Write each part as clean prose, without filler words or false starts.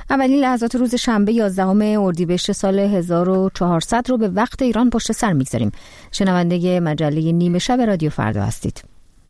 اولین لحظات روز شنبه 11 اردیبهشت سال 1400 رو به وقت ایران پشت سر میگذاریم. شنونده مجله نیمه شب رادیو فردا هستید.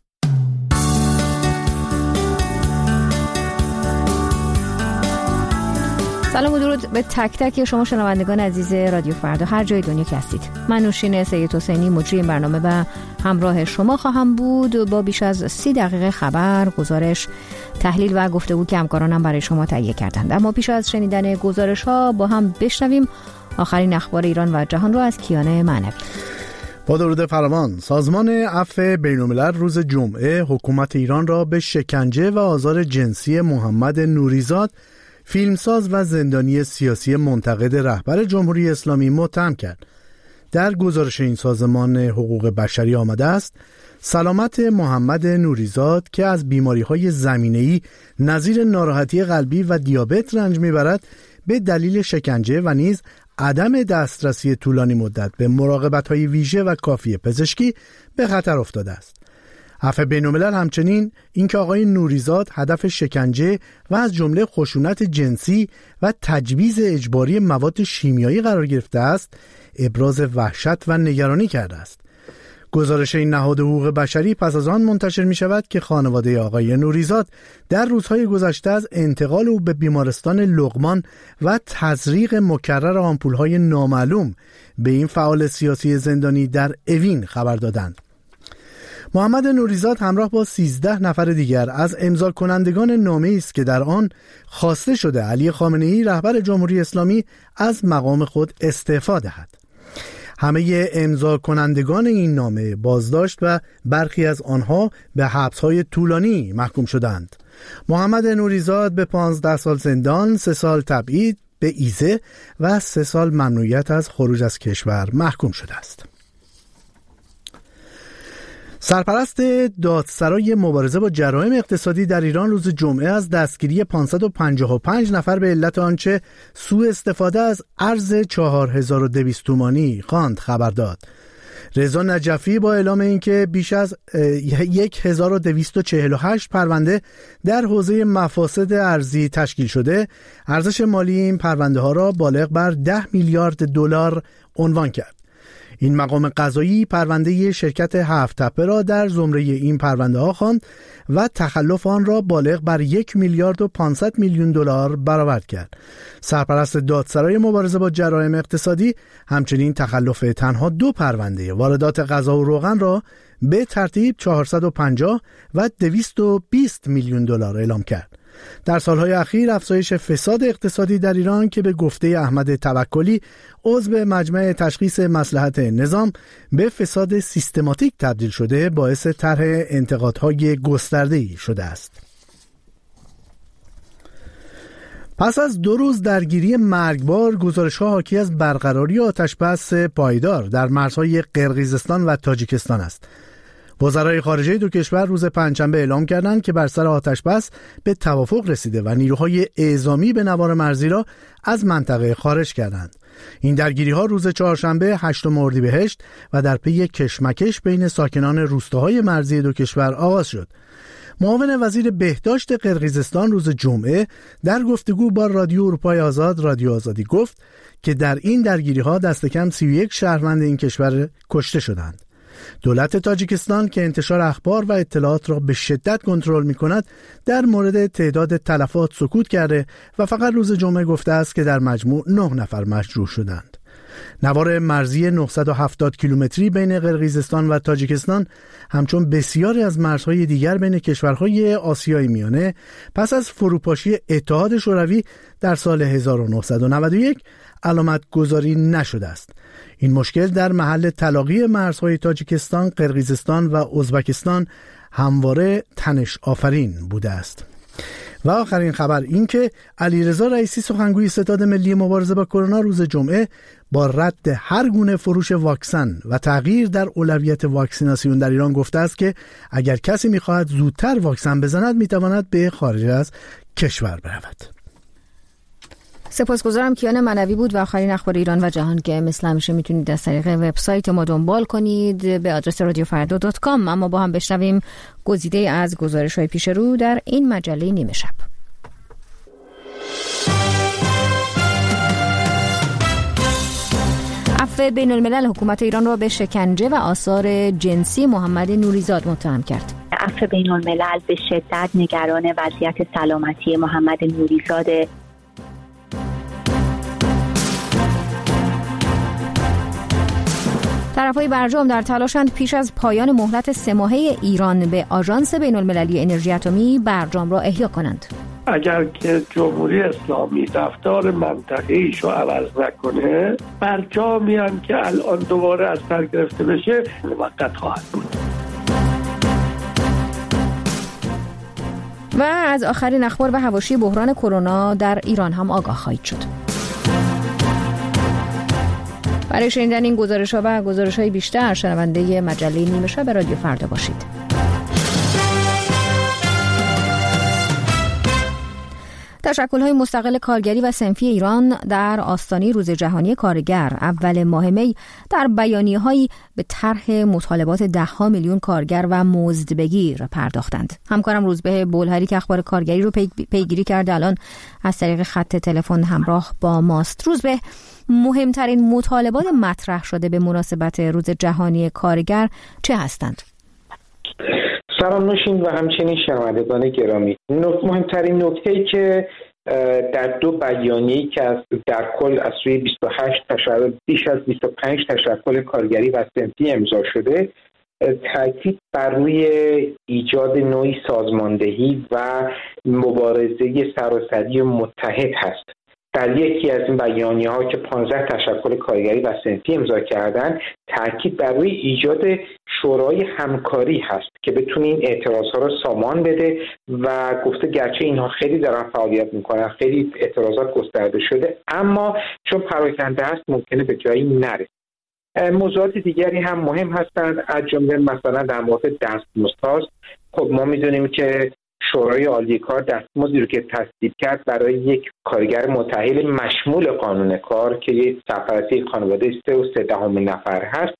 سلام و درود به تک تک شما شنوندگان عزیز رادیو فردا هر جای دنیا که هستید. من نوشین سید حسینی مجری این برنامه و همراه شما خواهم بود با بیش از 30 دقیقه خبر، گزارش، تحلیل و گفتگو که همکارانم برای شما تهیه کردند. اما پیش از شنیدن گزارش ها با هم بشنویم آخرین اخبار ایران و جهان را از کیان معنوی. با درود فراوان، سازمان عفو بین‌الملل روز جمعه حکومت ایران را به شکنجه و آزار جنسی محمد نوریزاد، فیلمساز و زندانی سیاسی منتقد رهبر جمهوری اسلامی متهم کرد. در گزارش این سازمان حقوق بشری آمده است سلامت محمد نوریزاد که از بیماری‌های زمینه‌ای نظیر ناراحتی قلبی و دیابت رنج می‌برد به دلیل شکنجه و نیز عدم دسترسی طولانی مدت به مراقبت‌های ویژه و کافی پزشکی به خطر افتاده است. عفو بین‌الملل همچنین اینکه آقای نوریزاد هدف شکنجه و از جمله خشونت جنسی و تجویز اجباری مواد شیمیایی قرار گرفته است، ابراز وحشت و نگرانی کرده است. گزارش این نهاد حقوق بشری پس از آن منتشر می شود که خانواده آقای نوریزاد در روزهای گذشته از انتقال او به بیمارستان لقمان و تزریق مکرر آمپول‌های نامعلوم به این فعال سیاسی زندانی در اوین خبر دادند. محمد نوریزاد همراه با 13 نفر دیگر از امضا کنندگان نامه‌ای است که در آن خواسته شده علی خامنه‌ای رهبر جمهوری اسلامی از مقام خود استعفا دهد. همه امضا کنندگان این نامه بازداشت و برخی از آنها به حبس‌های طولانی محکوم شدند. محمد نوریزاد به 15 سال زندان، 3 سال تبعید به ایزه و 3 سال ممنوعیت از خروج از کشور محکوم شده است. سرپرست دادسرای مبارزه با جرایم اقتصادی در ایران روز جمعه از دستگیری 555 نفر به علت آنچه سوء استفاده از ارز 4200 تومانی خواند خبر داد. رضا نجفی با اعلام اینکه بیش از 1248 پرونده در حوزه مفاسد ارزی تشکیل شده، ارزش مالی این پرونده ها را بالغ بر 10 میلیارد دلار عنوان کرد. این مقام قضایی پرونده شرکت هفت تپه را در زمره این پرونده ها خواند و تخلف آن را بالغ بر 1 میلیارد و 500 میلیون دلار برآورد کرد. سرپرست دادسرای مبارزه با جرایم اقتصادی همچنین تخلف تنها 2 پرونده واردات غذا و روغن را به ترتیب 450 و 220 میلیون دلار اعلام کرد. در سالهای اخیر افزایش فساد اقتصادی در ایران که به گفته احمد توکلی عضو مجمع تشخیص مصلحت نظام به فساد سیستماتیک تبدیل شده باعث طرح انتقادهای گسترده‌ای شده است. پس از 2 روز درگیری مرگبار، گزارش‌ها حاکی از برقراری آتش‌بس پایدار در مرزهای قرقیزستان و تاجیکستان است. وزرای خارجه دو کشور روز پنجشنبه اعلام کردند که بر سر آتش‌بس به توافق رسیده و نیروهای اعزامی به نوار مرزی را از منطقه خارج کردند. این درگیری‌ها روز چهارشنبه 8 اردیبهشت و در پی کشمکش بین ساکنان روستاهای مرزی دو کشور آغاز شد. معاون وزیر بهداشت قرقیزستان روز جمعه در گفتگو با رادیو اروپای آزاد رادیو آزادی گفت که در این درگیری‌ها دست کم 31 شهروند این کشور کشته شدند. دولت تاجیکستان که انتشار اخبار و اطلاعات را به شدت کنترل می‌کند در مورد تعداد تلفات سکوت کرده و فقط روز جمعه گفته است که در مجموع 9 نفر مجروح شدند. نوار مرزی 970 کیلومتری بین قرقیزستان و تاجیکستان همچون بسیاری از مرزهای دیگر بین کشورهای آسیای میانه پس از فروپاشی اتحاد شوروی در سال 1991 علامت گذاری نشده است. این مشکل در محل تلاقی مرزهای تاجیکستان، قرقیزستان و ازبکستان همواره تنش آفرین بوده است. و آخرین خبر این که علیرضا رئیسی سخنگوی ستاد ملی مبارزه با کرونا روز جمعه با رد هر گونه فروش واکسن و تغییر در اولویت واکسیناسیون در ایران گفته است که اگر کسی می‌خواهد زودتر واکسن بزند می‌تواند به خارج از کشور برود. سپاسگزارم کیان معنوی بود و آخرین اخبار ایران و جهان که مثل همیشه میتونید از طریق وبسایت ما دنبال کنید به آدرس radiofarda.com. اما با هم بشنویم گزیده از گزارش‌های پیش رو در این مجله نیمه شب. عفو بین الملل حکومت ایران را به شکنجه و آثار جنسی محمد نوریزاد متهم کرد. عفو بین الملل به شدت نگران وضعیت سلامتی محمد نوریزاد. طرفهای برجام در تلاشند پیش از پایان مهلت 3 ماهه ایران به آژانس بین المللی انرژی اتمی برجام را احیا کنند. اگر که جمهوری اسلامی رفتار منطقه‌ایشو عوض نکنه، برجامی هم که الان دوباره از سر گرفته بشه موقت خواهد بود. و از آخرین اخبار و حواشی بحران کرونا در ایران هم آگاه خواهید شد. برای شنیدن این گزارش‌ها و گزارش‌های بیشتر شنونده مجله نیمه شب رادیو فردا باشید. تشکل‌های مستقل کارگری و صنفی ایران در آستانه روز جهانی کارگر اول ماه می در بیانیه‌هایی به طرح مطالبات 10 میلیون کارگر و مزدبگیر پرداختند. همکارم روزبه بولهری که اخبار کارگری رو پیگیری کرده الان از طریق خط تلفن همراه با ماست. روزبه، مهمترین مطالبات مطرح شده به مناسبت روز جهانی کارگر چه هستند؟ سلام نوشین و همچنین شنوندگان گرامی. مهمترین نکته‌ای که در 2 بیانیه‌ای که در کل از سوی 28 تشکل بیش از 25 تشکل کارگری و صنفی امضا شده، تاکید بر روی ایجاد نوعی سازماندهی و مبارزه سراسری متحد هست. در یکی از این بیانیه‌ها که 15 تشکل کارگری و صنفی امضا کردن، تاکید بر روی ایجاد شورای همکاری هست که بتونه این اعتراضها رو سامان بده و گفته گرچه اینها خیلی دارن فعالیت میکنن، خیلی اعتراضات گسترده شده، اما چون پراکنده هست ممکنه به جایی نرسه. موضوعات دیگری هم مهم هستند، از جمله مثلا در مورد دستمزد. خب ما میدونیم که شورای عالی کار دستمزدی رو که تصویب کرد برای یک کارگر متأهل مشمول قانون کار که یک سرپرستی خانواده 3.3 نفر هست،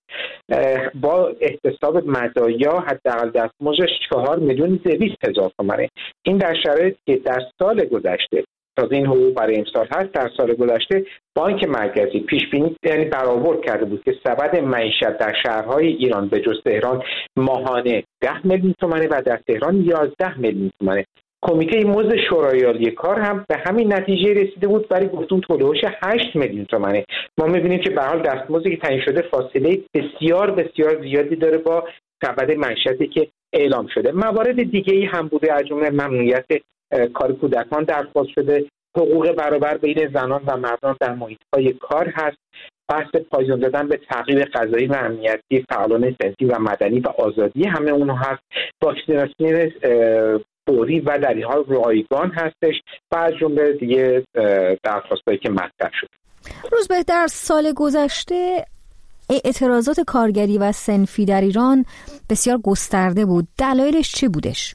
با احتساب مزایا حداقل دستمزدش 4,200,000 تومانه. این در شرایطی که در سال گذشته، تازه این حقوق برای امسال هست، در سال گذشته بانک مرکزی پیش بینی یعنی برآورد کرده بود که سبد معیشت در شهرهای ایران به جز تهران ماهانه 10 میلیون تومانه و در تهران 11 میلیون تومانه. کمیته مزد شورای عالی کار هم به همین نتیجه رسیده بود، ولی گفتون هولوش 8 میلیون تومانه. ما می‌بینیم که به حال دستمزدی که تعیین شده فاصله بسیار بسیار زیادی داره با سبد معیشتی که اعلام شده. موارد دیگه‌ای هم بوده، از جمله ممنوعیت کار کودکان درخواست شده، حقوق برابر بین زنان و مردان در محیط‌های کار هست، بحث پایان دادن به تعقیب قضایی و امنیتی فعالان صنفی و مدنی و آزادی همه اونها هست، واکسیناسیون فوری و در این حال رایگان هستش و از جمله دیگه درخواستایی که مطرح شد. روزبه، در سال گذشته اعتراضات کارگری و صنفی در ایران بسیار گسترده بود. دلایلش چه بودش؟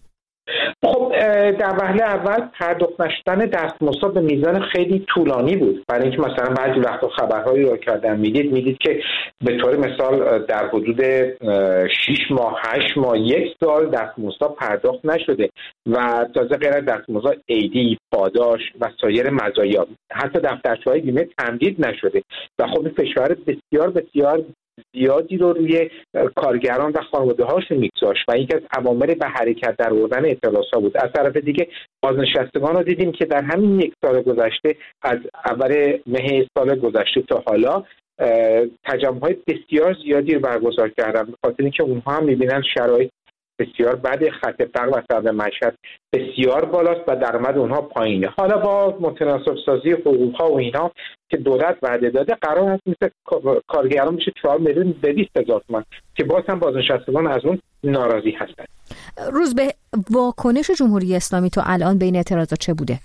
خب در وهله اول پرداخت نشدن دستمزد به میزان خیلی طولانی بود، برای اینکه مثلا بعضی وقتا خبرهایی رو کردن میدید که به طور مثال در حدود 6 ماه 8 ماه 1 سال دستمزد پرداخت نشده و تازه غیر از دستمزد عیدی، پاداش و سایر مزایا حتی دفترچه‌های بیمه تمدید نشده و خب این فشار بسیار بسیار زیادی رو روی کارگران و خانواده‌هاشون میگذاشت و یکی از عوامل به حرکت در آوردن اعتراضات بود. از طرف دیگه بازنشستگان رو دیدیم که در همین 1 سال گذشته، از اول مه سال گذشته تا حالا، تجمع‌های بسیار زیادی رو برگزار کردن، به خاطر اینکه اونها هم می‌بینن شرایط بسیار بد، خط فقر و سبد معیشت بسیار بالاست و درآمد اونها پایینه. حالا با متناسب سازی حقوق‌ها و اینا که دولت وعده داده، قرار هست مثل کارگران بشه 4,200,000 تومان که باز هم بازنشستگان از اون ناراضی هستند. روز به واکنش جمهوری اسلامی تو الان بین اعتراضات چه بوده؟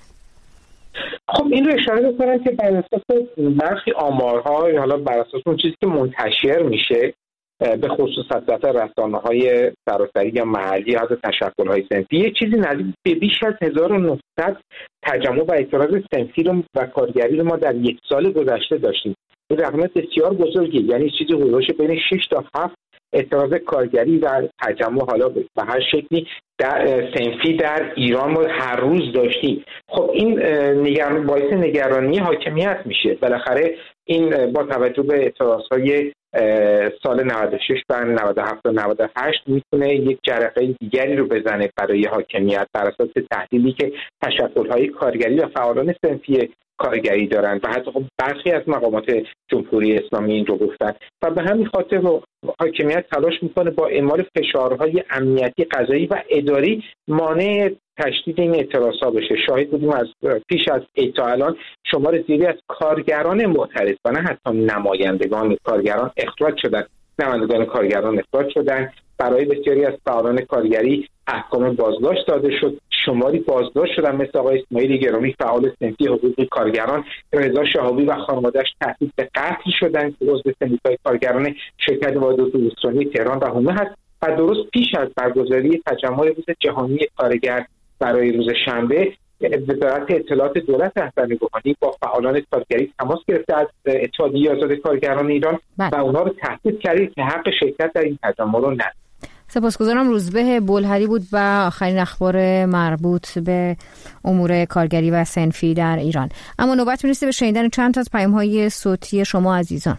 خب این رو اشاره بکنم که بر اساس برخی آمارها، حالا بر اساس اون چیزی که منتشر میشه، به خصوص حضرت رسانه‌های سراسری یا محلی یا تشکل‌های صنفی، یه چیزی نزدیک به بیش از 1900 تجمع و اعتراض صنفی و کارگری رو ما در 1 سال گذشته داشتیم. این رقم بسیار بزرگی، یعنی چیزی حدود بین 6 تا 7 اعتراض کارگری و تجمع حالا به هر شکلی در صنفی در ایران ما هر روز داشتیم. خب این باعث نگرانی حاکمیت میشه. بالاخره این با توجه به اعتراضهای سال 96 و 97 و 98 میتونه یک جرقه دیگری رو بزنه برای حاکمیت بر اساس تحلیلی که تشکل‌های کارگری و فعالان صنفی کارگری دارن و حتی خب برخی از مقامات جمهوری اسلامی این رو گفتن و به همین خاطر حاکمیت تلاش میکنه با اعمال فشارهای امنیتی، قضایی و اداری مانع تشدید این اعتراضها بشه. شاهد بودیم از پیش از تا الان شمار زیادی از کارگران معترض و نه حتی نمایندگان کارگران اخراج شدن. نمایندگان کارگران اخراج شدن. برای بسیاری از فعالان کارگری احکام بازداشت داده شد. شماری بازداشت شدن مثل آقای اسماعیل گرامی فعال صنفی حقوق کارگران، رضا شهابی و خانواده‌اش تهدید به قتل شدن که عضو سندیکای کارگران شرکت واحدات الکترونیک تهران و حومه هست و درست پیش از برگزاری تجمع روز جهانی کارگر برای روز شنبه وزارت اطلاعات دولت احسن گوهانی با فعالان کارگری تماس گرفته از اتحادیه آزاد کارگران ایران و اونها رو تهدید کرد که حق شرکت در این تجمع رو ندارند. سپاسگزارم. روزبه بلهری بود و آخرین اخبار مربوط به امور کارگری و صنفی در ایران. اما نوبت میرسه به شنیدن چند تا از پیام‌های صوتی شما عزیزان.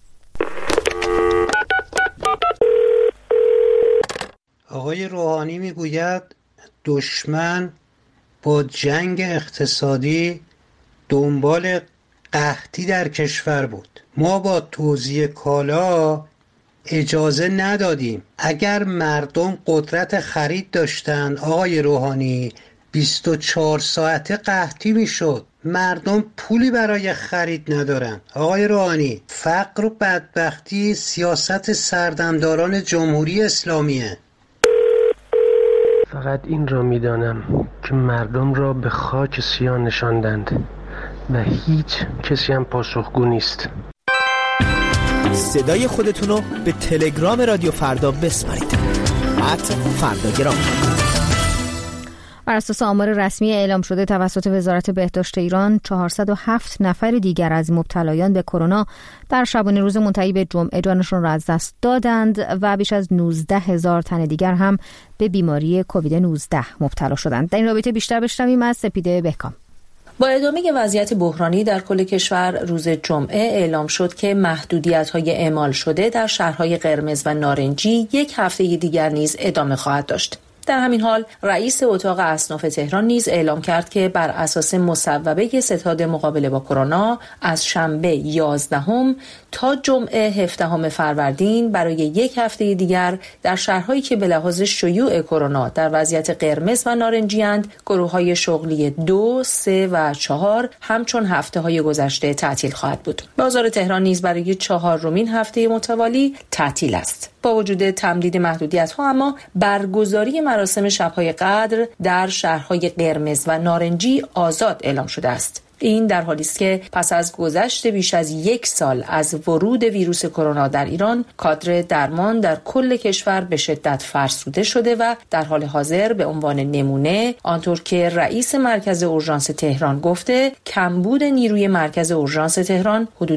آقای روحانی میگوید دشمن با جنگ اقتصادی دنبال قحطی در کشور بود. ما با توزیع کالا اجازه ندادیم. اگر مردم قدرت خرید داشتن آقای روحانی 24 ساعته قحطی میشد. مردم پولی برای خرید ندارن. آقای روحانی، فقر و بدبختی سیاست سردمداران جمهوری اسلامیه. فقط این را میدانم که مردم را به خاک سیاه نشاندند و هیچ کسی هم پاسخگو نیست. صدای خودتون رو به تلگرام رادیو فردا بسپارید. @فرداگرام. بر اساس آمار رسمی اعلام شده توسط وزارت بهداشت ایران 407 نفر دیگر از مبتلایان به کرونا در شبانه روز منتهی به جمعه جانشون را از دست دادند و بیش از 19,000 تن دیگر هم به بیماری کووید 19 مبتلا شدند. در این رابطه بیشتر بشنویم از سپیده بهکام. با ادامه وضعیت بحرانی در کل کشور روز جمعه اعلام شد که محدودیت‌های اعمال شده در شهرهای قرمز و نارنجی یک هفته دیگر نیز ادامه خواهد داشت. در همین حال رئیس اتاق اصناف تهران نیز اعلام کرد که بر اساس مصوبه ستاد مقابله با کرونا از شنبه 11 تا جمعه 17 فروردین برای یک هفته دیگر در شهرهایی که به لحاظ شیوع کرونا در وضعیت قرمز و نارنجی اند گروه‌های شغلی 2، 3 و 4 همچون هفته‌های گذشته تعطیل خواهد بود. بازار تهران نیز برای 4مین هفته متوالی تعطیل است. با وجود تمدید محدودیت‌ها اما برگزاری مراسم شب‌های قدر در شهرهای قرمز و نارنجی آزاد اعلام شده است. این در حالی است که پس از گذشت بیش از 1 سال از ورود ویروس کرونا در ایران، کادر درمان در کل کشور به شدت فرسوده شده و در حال حاضر به عنوان نمونه آنطور که رئیس مرکز اورژانس تهران گفته کمبود نیروی مرکز اورژانس تهران حدود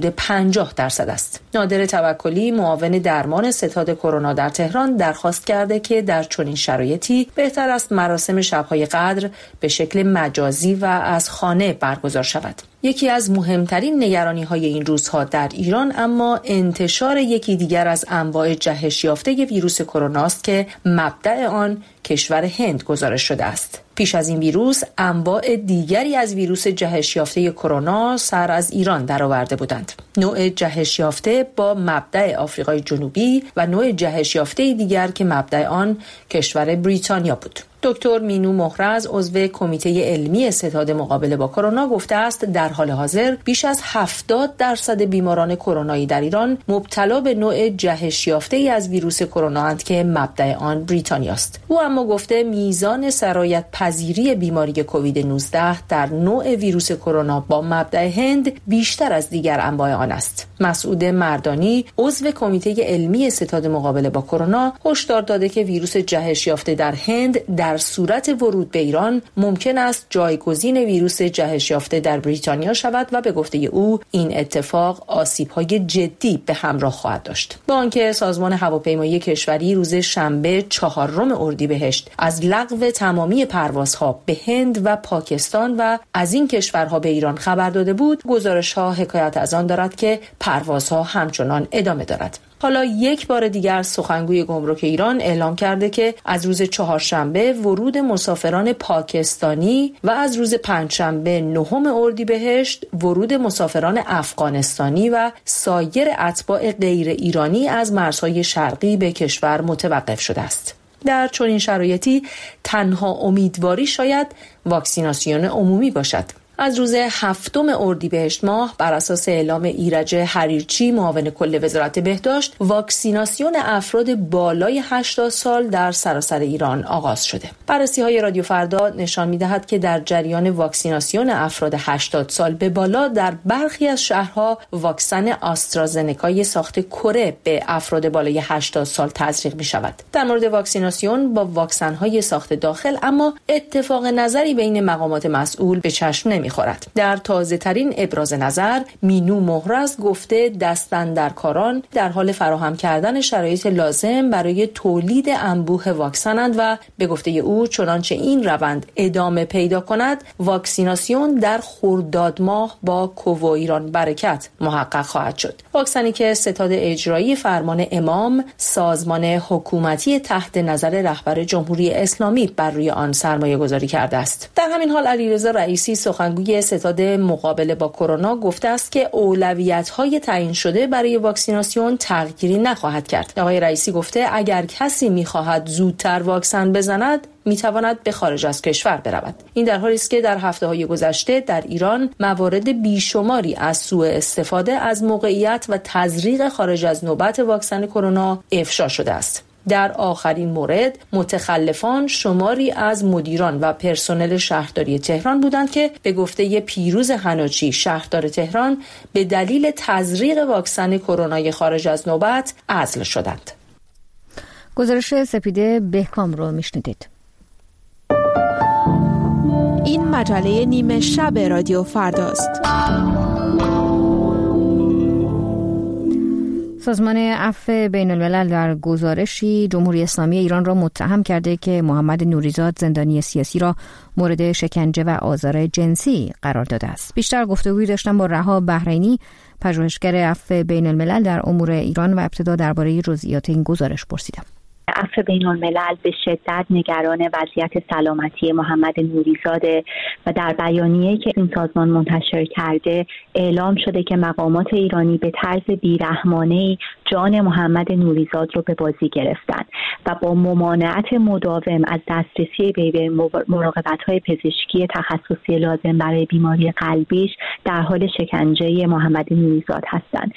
50% است. نادر توکلی معاون درمان ستاد کرونا در تهران درخواست کرده که در چنین شرایطی بهتر است مراسم شب‌های قدر به شکل مجازی و از خانه برگزار شود. یکی از مهمترین نگرانی‌های این روزها در ایران اما انتشار یکی دیگر از انواع جهش یافته ویروس کرونا است که مبدأ آن کشور هند گزارش شده است. پیش از این ویروس انواع دیگری از ویروس جهش یافته کرونا سر از ایران درآورده بودند. نوع جهش یافته با مبدأ آفریقای جنوبی و نوع جهش یافته دیگر که مبدأ آن کشور بریتانیا بود. دکتر مینو مهرز عضو کمیته علمی ستاد مقابله با کرونا گفته است در حال حاضر بیش از 70% بیماران کرونایی در ایران مبتلا به نوع جهش یافته از ویروس کرونا اند که مبدأ آن بریتانیا است. او اما گفته میزان سرایت پذیری بیماری کووید 19 در نوع ویروس کرونا با مبدأ هند بیشتر از دیگر انواع آن است. مسعود مردانی عضو کمیته علمی ستاد مقابله با کرونا هشدار داده که ویروس جهش یافته در هند در در صورت ورود به ایران ممکن است جایگزین ویروس جهش یافته در بریتانیا شود و به گفته او این اتفاق آسیب‌های جدی به همراه خواهد داشت. با آنکه سازمان هواپیمایی کشوری روز شنبه 4 اردیبهشت از لغو تمامی پروازها به هند و پاکستان و از این کشورها به ایران خبر داده بود، گزارش‌ها حکایت از آن دارد که پروازها همچنان ادامه دارد. حالا یک بار دیگر سخنگوی گمرک ایران اعلام کرده که از روز چهارشنبه ورود مسافران پاکستانی و از روز پنجشنبه 9 اردیبهشت ورود مسافران افغانستانی و سایر اتباع غیر ایرانی از مرزهای شرقی به کشور متوقف شده است. در چنین شرایطی تنها امیدواری شاید واکسیناسیون عمومی باشد. از روز 7 اردیبهشت ماه بر اساس اعلام ایرج حریرچی معاون کل وزارت بهداشت واکسیناسیون افراد بالای 80 سال در سراسر ایران آغاز شده. بررسی‌های رادیو فردا نشان می‌دهد که در جریان واکسیناسیون افراد 80 سال به بالا در برخی از شهرها واکسن آسترازنکای ساخت کره به افراد بالای 80 سال تزریق می‌شود. در مورد واکسیناسیون با واکسن‌های ساخت داخل اما اتفاق نظری بین مقامات مسئول به چشم نمی‌خورد. در تازه‌ترین ابراز نظر مینو مهرز گفته دستاندرکاران در حال فراهم کردن شرایط لازم برای تولید انبوه واکسنند و به گفته او چنانچه این روند ادامه پیدا کند واکسیناسیون در خرداد ماه با کوو ایران برکت محقق خواهد شد. واکسنی که ستاد اجرایی فرمان امام سازمان حکومتی تحت نظر رهبر جمهوری اسلامی بر روی آن سرمایه گذاری کرده است. در همین حال علیرضا رئیسی سخنگوی ستاد مقابله با کرونا گفته است که اولویت‌های تعیین شده برای واکسیناسیون تغییری نخواهد کرد. آقای رئیسی گفته اگر کسی می‌خواهد زودتر واکسن بزند می‌تواند به خارج از کشور برود. این در حالی است که در هفته‌های گذشته در ایران موارد بیشماری از سوء استفاده از موقعیت و تزریق خارج از نوبت واکسن کرونا افشا شده است. در آخرین مورد متخلفان شماری از مدیران و پرسنل شهرداری تهران بودند که به گفته پیروز حناجی شهردار تهران به دلیل تزریق واکسن کرونای خارج از نوبت عزل شدند. گزارش سپیده بهکام رو میشنیدید. این مجله نیمه شب رادیو فرداست. سازمان عفو بین الملل در گزارشی جمهوری اسلامی ایران را متهم کرده که محمد نوریزاد زندانی سیاسی را مورد شکنجه و آزار جنسی قرار داده است. بیشتر گفتگوی داشتم با رها بحرینی، پژوهشگر عفو بین الملل در امور ایران و ابتدا درباره جزئیات این گزارش پرسیدم. عفو بین الملل به شدت نگران وضعیت سلامتی محمد نوریزاده و در بیانیه‌ای که این سازمان منتشر کرده اعلام شده که مقامات ایرانی به طرز بیرحمانه‌ای جان محمد نوریزاد رو به بازی گرفتن و با ممانعت مداوم از دسترسی به مراقبت‌های پزشکی تخصصی لازم برای بیماری قلبیش در حال شکنجه محمد نوریزاد هستند.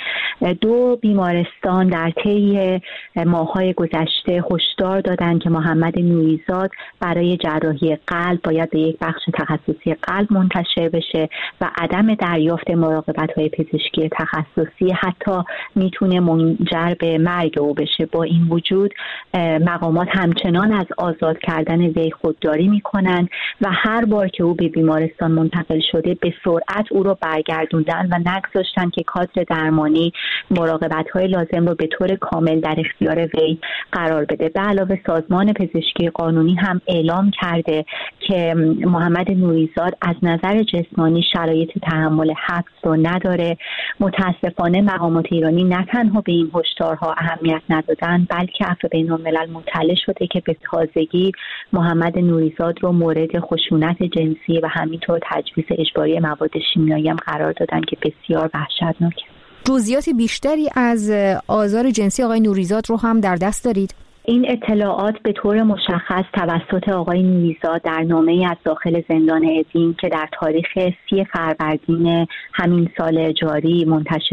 2 بیمارستان در طی ماه‌های گذشته هشدار دادن که محمد نوریزاد برای جراحی قلب باید به یک بخش تخصصی قلب منتشر بشه و عدم دریافت مراقبت‌های پزشکی تخصصی حتی میتونه منجر به مرگ او بشه. با این وجود مقامات همچنان از آزاد کردن وی خودداری میکنن و هر بار که او به بیمارستان منتقل شده به سرعت او رو برگردوندن و نگذاشتن که کادر درمانی مراقبت‌های لازم رو به طور کامل در اختیار وی قرار بده. به علاوه سازمان پزشکی قانونی هم اعلام کرده که محمد نوریزاد از نظر جسمانی شرایط تحمل حبس رو نداره. متاسفانه مقامات ایرانی نه تنها به این هشدارها اهمیت ندادن بلکه عفو بین الملل مطلع شده که به تازگی محمد نوریزاد رو مورد خشونت جنسی و همینطور تجویز اجباری مواد شیمیایی هم قرار دادن که بسیار وحشتناکه. جزئیات بیشتری از آزار جنسی آقای نوریزاد رو هم در دست دارید؟ این اطلاعات به طور مشخص توسط آقای نوریزاد در نامه‌ای از داخل زندان اوین که در تاریخ 30 فروردین همین سال جاری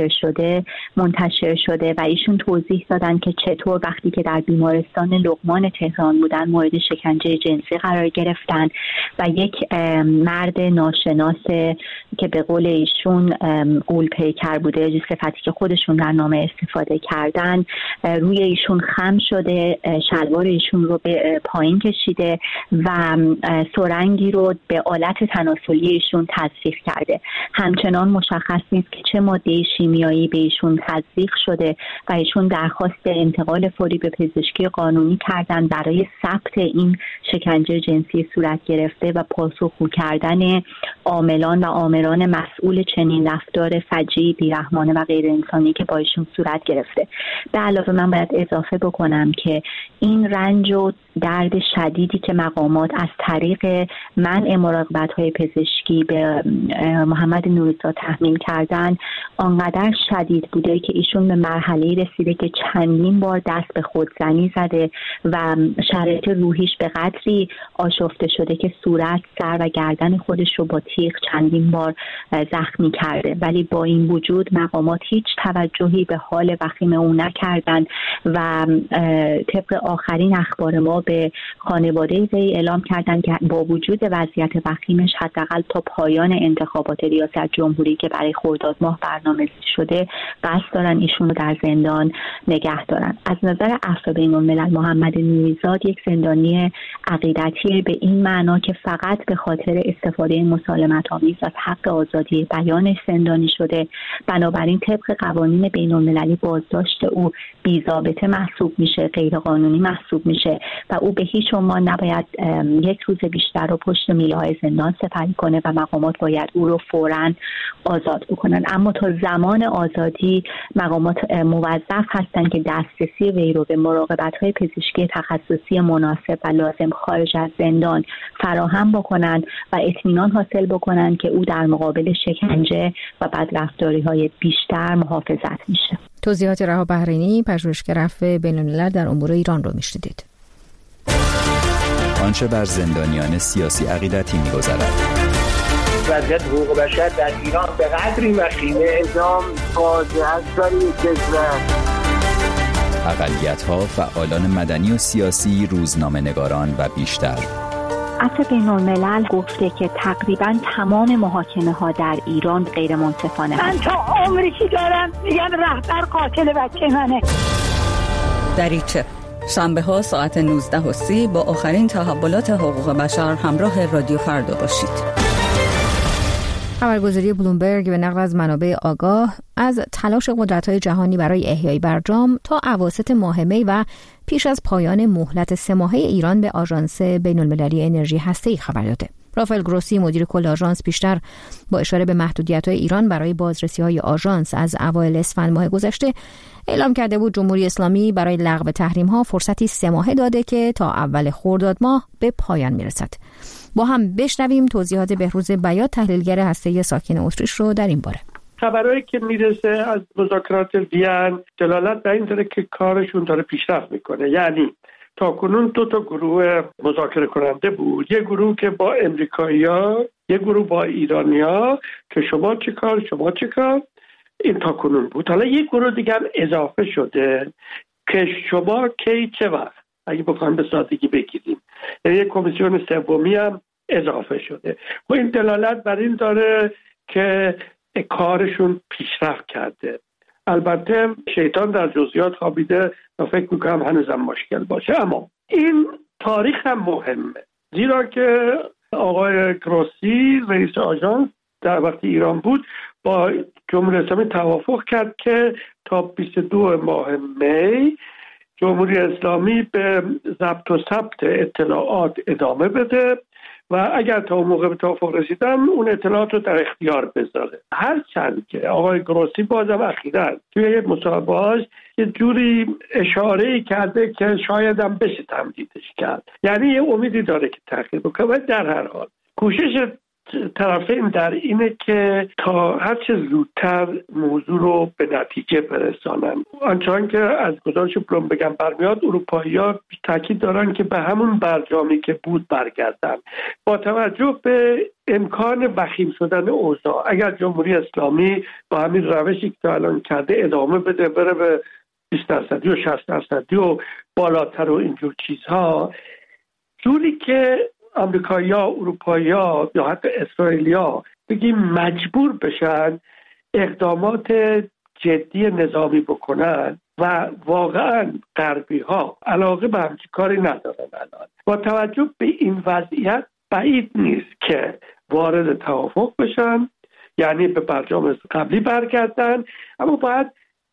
منتشر شده و ایشون توضیح دادن که چطور وقتی که در بیمارستان لقمان تهران بودن مورد شکنجه جنسی قرار گرفتن و یک مرد ناشناس که به قول ایشون غول پیکر بوده، صفتی که خودشون در نامه استفاده کردن، روی ایشون خم شده، شلوار ایشون رو به پایین کشیده و سرنگی رو به آلت تناسلی ایشون تزریق کرده. همچنان مشخص نیست که چه ماده شیمیایی به ایشون تزریق شده و ایشون درخواست انتقال فوری به پزشکی قانونی کردن برای ثبت این شکنجه جنسی صورت گرفته و پاسخگو کردن عاملان و آمران مسئول چنین رفتار فجیع، بیرحمانه و غیر انسانی که با ایشون صورت گرفته. به علاوه من باید اضافه بکنم که این رنج و درد شدیدی که مقامات از طریق منع مراقبت‌های پزشکی به محمد نوریزاد تحمیل کردن آنقدر شدید بوده که ایشون به مرحله‌ای رسیده که چندین بار دست به خودزنی زده و شرایط روحیش به قدری آشفته شده که صورت، سر و گردن خودش رو با تیغ چندین بار زخمی کرده. ولی با این وجود مقامات هیچ توجهی به حال وخیم او نکردن و طبق آخرین اخبار ما به خانواده وی اعلام کردند که با وجود وضعیت وخیمش حداقل تا پایان انتخابات ریاست جمهوری که برای خرداد ماه برنامه‌ریزی شده قصد دارن ایشون رو در زندان نگه دارن. از نظر عفو بین‌الملل محمد نوریزاد یک زندانی عقیدتی به این معنا که فقط به خاطر استفاده مسالمت‌آمیز از حق آزادی بیانش زندانی شده. بنابراین طبق قوانین بین‌المللی بازداشت او بی‌ضابطه محسوب میشه، غیر قانونی محسوب میشه و او به هیچ عنوان نباید یک روز بیشتر رو پشت میله‌های زندان سپری کنه و مقامات باید او رو فوراً آزاد بکنن. اما تا زمان آزادی مقامات موظف هستند که دسترسی وی رو به مراقبت‌های پزشکی تخصصی مناسب و لازم خارج از زندان فراهم بکنن و اطمینان حاصل بکنن که او در مقابل شکنجه و بدرفتاری‌های بیشتر محافظت میشه. توضیحات رها بحرینی، پژوهشگر عفو بین‌الملل در امور ایران رو میشنیدید. آنچه بر زندانیان سیاسی عقیدتی می‌گذرد. وضعیت حقوق بشر در ایران به قدری وخیمه، اعدام فاجعه است برای کشور. اقلیت‌ها، فعالان مدنی و سیاسی، روزنامه‌نگاران و بیشتر. عفو بین‌الملل گفته که تقریباً تمام محاکمه‌ها در ایران غیر منصفانه. من تا عمری که دارم میگن رهبر قاتل بچه منه. دریچه شنبه ها ساعت 19:30 با آخرین تحولات حقوق بشر همراه رادیو فردا باشید. خبرگزاری بلومبرگ به نقل از منابع آگاه از تلاش قدرت‌های جهانی برای احیای برجام تا اواسط ماه می و پیش از پایان مهلت 3 ماهه ایران به آژانس بین‌المللی انرژی هسته‌ای خبر داده. رافائل گروسی مدیر کل آژانس پیشتر با اشاره به محدودیت‌های ایران برای بازرسی‌های آژانس از اوایل اسفند ماه گذشته اعلام کرده بود جمهوری اسلامی برای لغو تحریم‌ها فرصتی 3 ماهه داده که تا اول خرداد ماه به پایان میرسد. با هم بشنویم توضیحات بهروز بیات، تحلیلگر هسته‌ای ساکن اتریش رو در این باره. خبرهایی که میرسه از مذاکرات وین دلالت بر این داره که کارشون داره پیشرفت میکنه. یعنی تاکنون 2 گروه مذاکره کننده بود، یه گروه که با امریکایی‌ها، یه گروه با ایرانی‌ها که شما چه کار، این تاکنون بود. حالا یه گروه دیگه هم اضافه شده که شما کی چه وقت، اگه بخوایم به سادگی بگیریم، یعنی یک کمیسیون سومی هم اضافه شده. و این دلالت بر این داره که کارشون پیشرفت کرده. البته شیطان در جزئیات خوابیده و فکر میکنم هنوزم مشکل باشه. اما این تاریخ هم مهمه، زیرا که آقای گروسی رئیس آژانس در وقت ایران بود با جمهوری اسلامی توافق کرد که تا 22 ماه می جمهوری اسلامی به ضبط و ثبت اطلاعات ادامه بده و اگر تا اون موقع به توافق رسیدن اون اطلاعات رو در اختیار بذاره. هرچند که آقای گروسی بازم اخیراً توی یک مصاحبه‌اش یه جوری اشاره‌ای کرده که شاید هم بشه تمدیدش کرد، یعنی یه امیدی داره که تأخیر بکنه. و در هر حال کوشش طرفین در اینه که تا هر چه زودتر موضوع رو به نتیجه برسانن. آنچنان که از گزارش بلومبرگ برمیاد، اروپایی‌ها تاکید دارن که به همون برجامی که بود برگردن. با توجه به امکان وخیم شدن اوضاع، اگر جمهوری اسلامی با همین روشی که الان کرده ادامه بده، بره به 20% و 60% و بالاتر و اینجور چیزها، جوری که آمریکایی‌ها، اروپایی‌ها یا حتی اسرائیلی‌ها بگیم مجبور بشن اقدامات جدی نظامی بکنن، و واقعا غربی ها علاقه به همچین کاری ندارن الان. با توجه به این وضعیت بعید نیست که وارد توافق بشن، یعنی به برجام قبلی برگردن، اما باید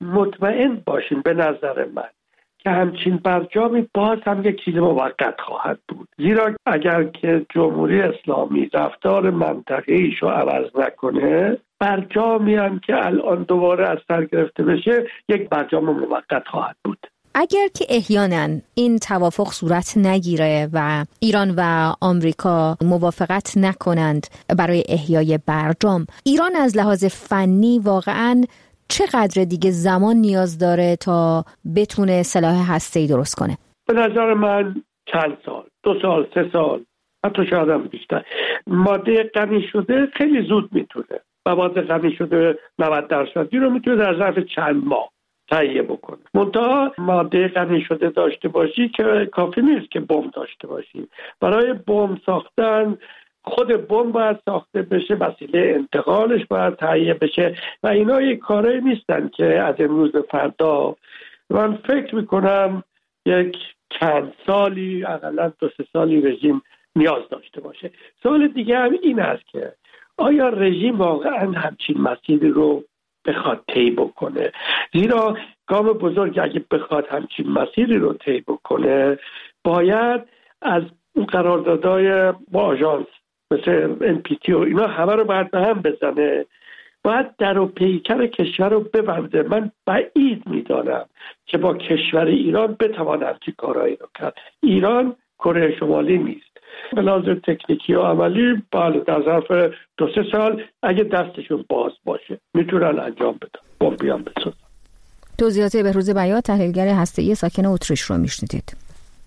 مطمئن باشین به نظر من که همچین برجامی باز هم یک چیز موقت خواهد بود، زیرا اگر که جمهوری اسلامی رفتار منطقه‌ایش رو عوض نکنه، برجامی هم که الان دوباره از سر گرفته بشه یک برجام موقت خواهد بود. اگر که احیانا این توافق صورت نگیره و ایران و آمریکا موافقت نکنند برای احیای برجام، ایران از لحاظ فنی واقعاً چقدر دیگه زمان نیاز داره تا بتونه سلاح هسته‌ای درست کنه؟ به نظر من چند سال، 2 سال، 3 سال، حتی شاید هم بیشتر. ماده غنی شده خیلی زود میتونه، مواد غنی شده 90% رو میتونه در ظرف چند ماه تهیه بکنه. منتها ماده غنی شده داشته باشی که کافی نیست که بمب داشته باشی. برای بمب ساختن خود بمب باید ساخته بشه، وسیله انتقالش باید تهیه بشه و اینا یک کارایی نیستن که از امروز به فردا. من فکر میکنم یک چند سالی، حداقل 2-3 سالی رژیم نیاز داشته باشه. سوال دیگه هم این است که آیا رژیم واقعا همچین مسیری رو بخواد طی بکنه؟ زیرا گام بزرگ اگه بخواد همچین مسیری رو طی بکنه، باید از اون قراردادهای با آژانس مثل NPT و اینا همه رو باید به هم بزنه، باید در و پیکر کشور رو ببنده. من بعید میدانم که با کشور ایران بتواند همچین کارهایی رو کرد. ایران کره شمالی نیست. به لحاظ تکنیکی و عملی بله در ظرف 2-3 سال اگه دستشون باز باشه میتونن انجام بدن، بمبیان بسازن. توضیحات بهروز بیات، تحلیلگر هسته‌ای ساکن اتریش رو میشنیدید.